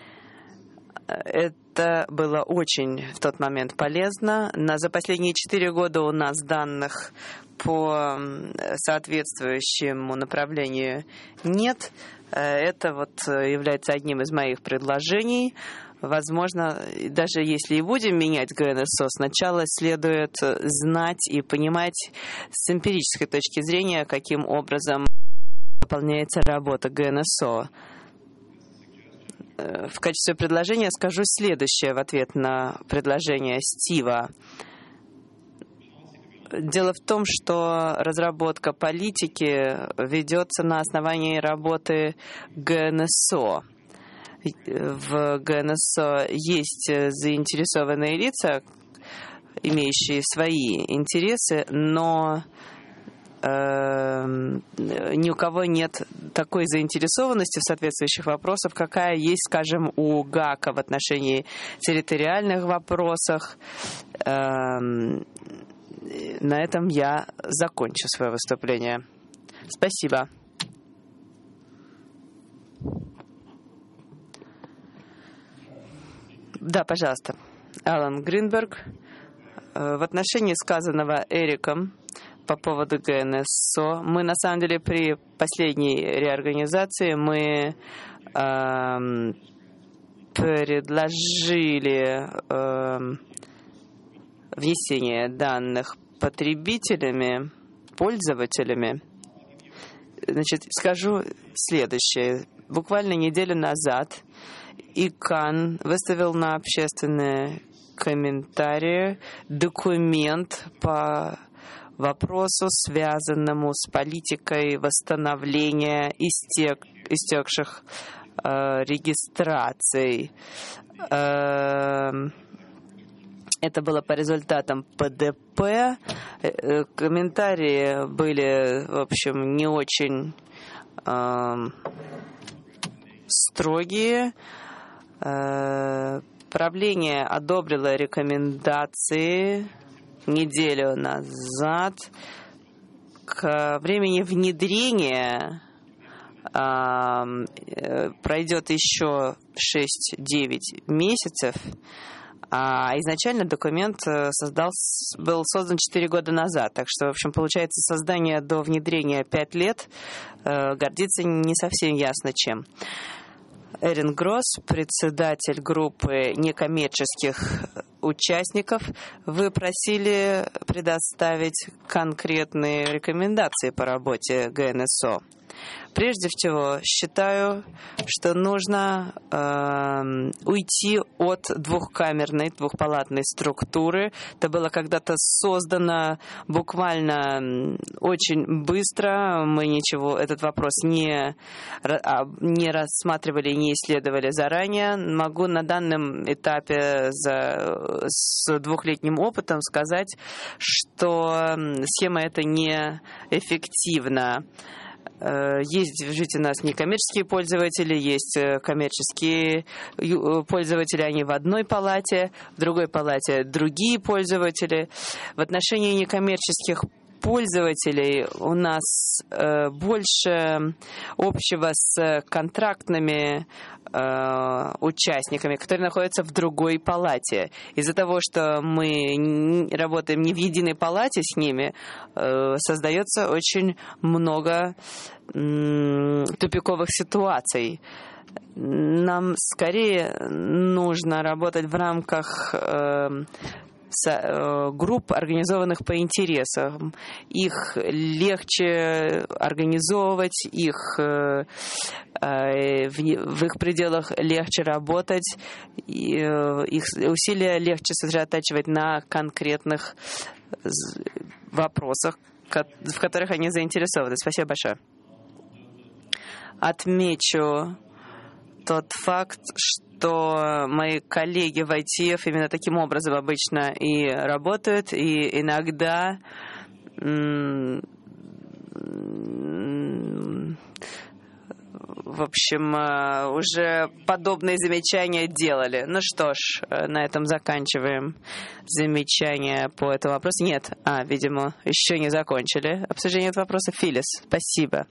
Это было очень в тот момент полезно. На, за последние четыре года у нас данных по соответствующему направлению нет. Это вот является одним из моих предложений. Возможно, даже если и будем менять ГНСО, сначала следует знать и понимать с эмпирической точки зрения, каким образом выполняется работа ГНСО. В качестве предложения скажу следующее в ответ на предложение Стива. Дело в том, что разработка политики ведется на основании работы ГНСО. В ГНСО есть заинтересованные лица, имеющие свои интересы, но ни у кого нет такой заинтересованности в соответствующих вопросах, какая есть, скажем, у ГАКа в отношении территориальных вопросов. На этом я закончу свое выступление. Спасибо. Да, пожалуйста. Алан Гринберг. В отношении сказанного Эриком по поводу ГНСО, мы на самом деле при последней реорганизации мы э, предложили э, внесение данных потребителями, пользователями. Значит, скажу следующее. Буквально неделю назад ИКАН выставил на общественные комментарии документ по вопросу, связанному с политикой восстановления истек, истекших э, регистраций. Э, это было по результатам ПДП. Э, комментарии были, в общем, не очень э, строгие. Э, правление одобрило рекомендации неделю назад. К времени внедрения э, пройдет еще шесть-девять месяцев, а изначально документ создал, был создан четыре года назад. Так что, в общем, получается, создание до внедрения пять лет, э, гордиться не совсем ясно чем. Эрин Гросс, председатель группы некоммерческих участников, вы просили предоставить конкретные рекомендации по работе ГНСО. Прежде всего, считаю, что нужно э, уйти от двухкамерной, двухпалатной структуры. Это было когда-то создано буквально очень быстро. Мы ничего, этот вопрос не, не рассматривали, не исследовали заранее. Могу на данном этапе за, с двухлетним опытом сказать, что схема эта неэффективна. Есть в жизни у нас некоммерческие пользователи, есть коммерческие пользователи, они в одной палате, в другой палате другие пользователи. В отношении некоммерческих пользователей у нас э, больше общего с контрактными э, участниками, которые находятся в другой палате. Из-за того, что мы работаем не в единой палате с ними, э, создается очень много э, тупиковых ситуаций. Нам скорее нужно работать в рамках э, групп, организованных по интересам. Их легче организовывать, их, в их пределах легче работать, их усилия легче сосредотачивать на конкретных вопросах, в которых они заинтересованы. Спасибо большое. Отмечу тот факт, что мои коллеги в ай ти эф именно таким образом обычно и работают, и иногда в общем, уже подобные замечания делали. Ну что ж, на этом заканчиваем замечания по этому вопросу. Нет, а, видимо, еще не закончили обсуждение этого вопроса. Филлис, спасибо.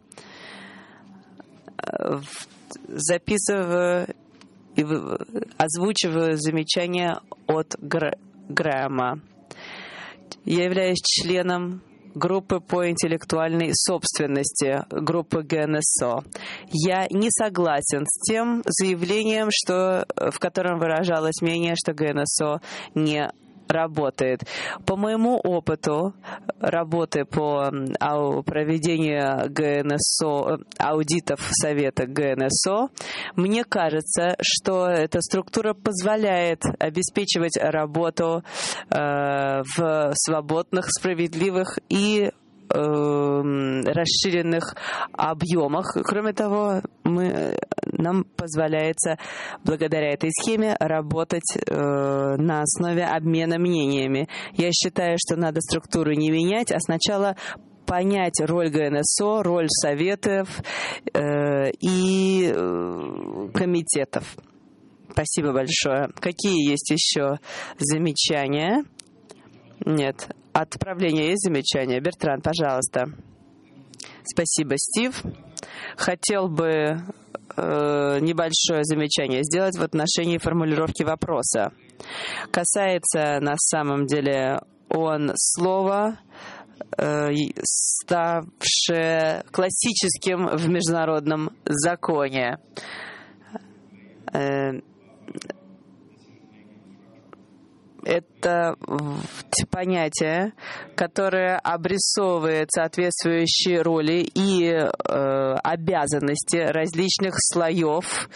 Записываю и озвучиваю замечания от Грэма. Я являюсь членом группы по интеллектуальной собственности, группы джи эн эс о. Я не согласен с тем заявлением, что, в котором выражалось мнение, что джи эн эс о не работает. По моему опыту работы по проведению джи эн эс о, аудитов Совета джи эн эс о, мне кажется, что эта структура позволяет обеспечивать работу э, в свободных, справедливых и расширенных объемах. Кроме того, мы, нам позволяется благодаря этой схеме работать э, на основе обмена мнениями. Я считаю, что надо структуру не менять, а сначала понять роль джи эн эс о, роль советов э, и э, комитетов. Спасибо большое. Какие есть еще замечания? Нет. Отправление есть замечания? Бертран, пожалуйста. Спасибо, Стив. Хотел бы э, небольшое замечание сделать в отношении формулировки вопроса. Касается на самом деле он слова, э, ставшее классическим в международном законе. Э, Это понятие, которое обрисовывает соответствующие роли и э, обязанности различных слоев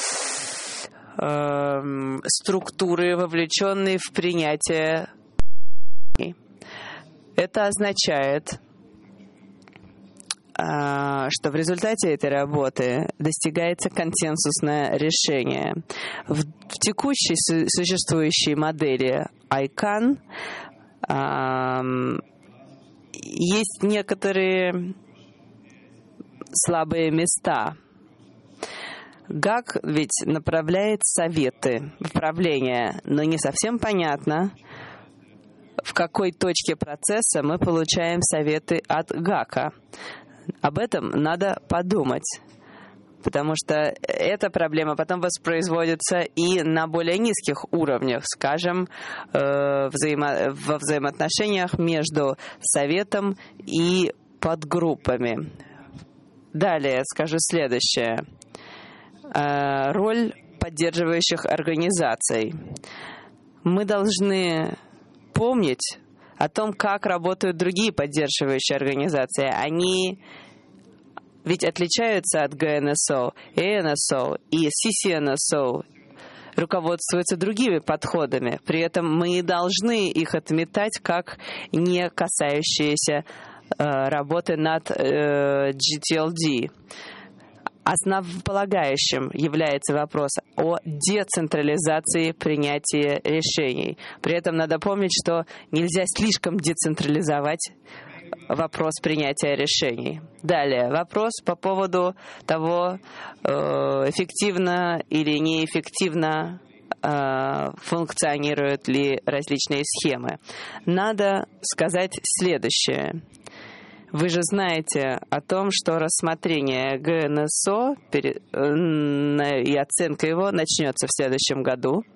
э, структуры, вовлеченной в принятие. Это означает, что в результате этой работы достигается консенсусное решение. В, в текущей су- существующей модели ай кан э, есть некоторые слабые места. ГАК ведь направляет советы в правление, но не совсем понятно, в какой точке процесса мы получаем советы от ГАКа. Об этом надо подумать, потому что эта проблема потом воспроизводится и на более низких уровнях, скажем, э, взаимо- во взаимоотношениях между советом и подгруппами. Далее скажу следующее. Э, роль поддерживающих организаций. Мы должны помнить о том, как работают другие поддерживающие организации. Они ведь отличаются от джи эн эс о, эй эн эс о и си си эн эс о, руководствуются другими подходами. При этом мы не должны их отметать как не касающиеся э, работы над э, джи ти эл ди. Основополагающим является вопрос о децентрализации принятия решений. При этом надо помнить, что нельзя слишком децентрализовать вопрос принятия решений. Далее, вопрос по поводу того, эффективно или неэффективно функционируют ли различные схемы. Надо сказать следующее. Вы же знаете о том, что рассмотрение джи эн эс о и оценка его начнется в следующем году.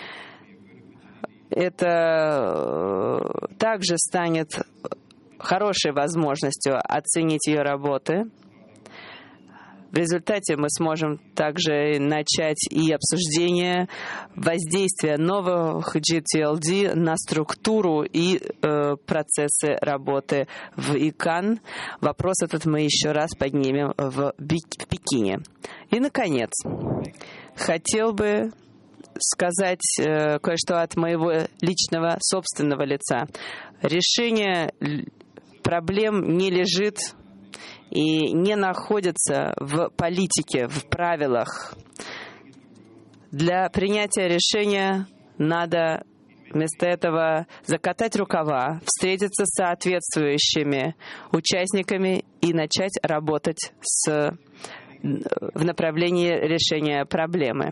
Это также станет хорошей возможностью оценить ее работы. В результате мы сможем также начать и обсуждение воздействия новых джи ти эл ди на структуру и э, процессы работы в ИКАНН. Вопрос этот мы еще раз поднимем в, в Пекине. И, наконец, хотел бы сказать э, кое-что от моего личного собственного лица. Решение проблем не лежит и не находится в политике, в правилах. Для принятия решения надо вместо этого закатать рукава, встретиться с соответствующими участниками и начать работать с, в направлении решения проблемы.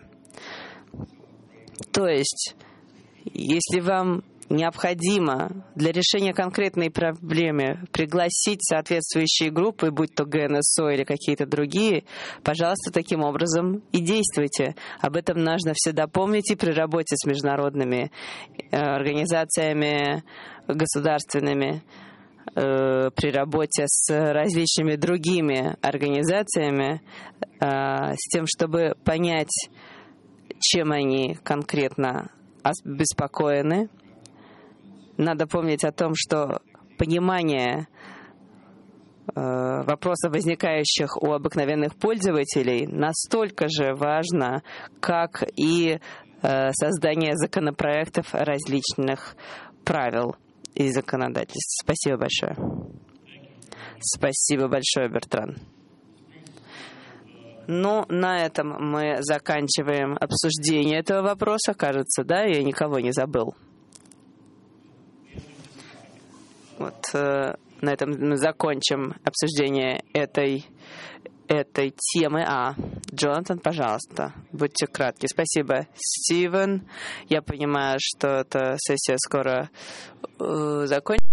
То есть, если вам необходимо для решения конкретной проблемы пригласить соответствующие группы, будь то джи эн эс о или какие-то другие, пожалуйста, таким образом и действуйте. Об этом нужно всегда помнить и при работе с международными организациями государственными, при работе с различными другими организациями, с тем, чтобы понять, чем они конкретно обеспокоены. Надо помнить о том, что понимание э, вопросов, возникающих у обыкновенных пользователей, настолько же важно, как и э, создание законопроектов различных правил и законодательств. Спасибо большое. Спасибо большое, Бертран. Ну, на этом мы заканчиваем обсуждение этого вопроса, кажется, да? Я никого не забыл. Вот э, на этом мы закончим обсуждение этой, этой темы. А, Джонатан, пожалуйста, будьте кратки. Спасибо, Стивен. Я понимаю, что эта сессия скоро э, закончится.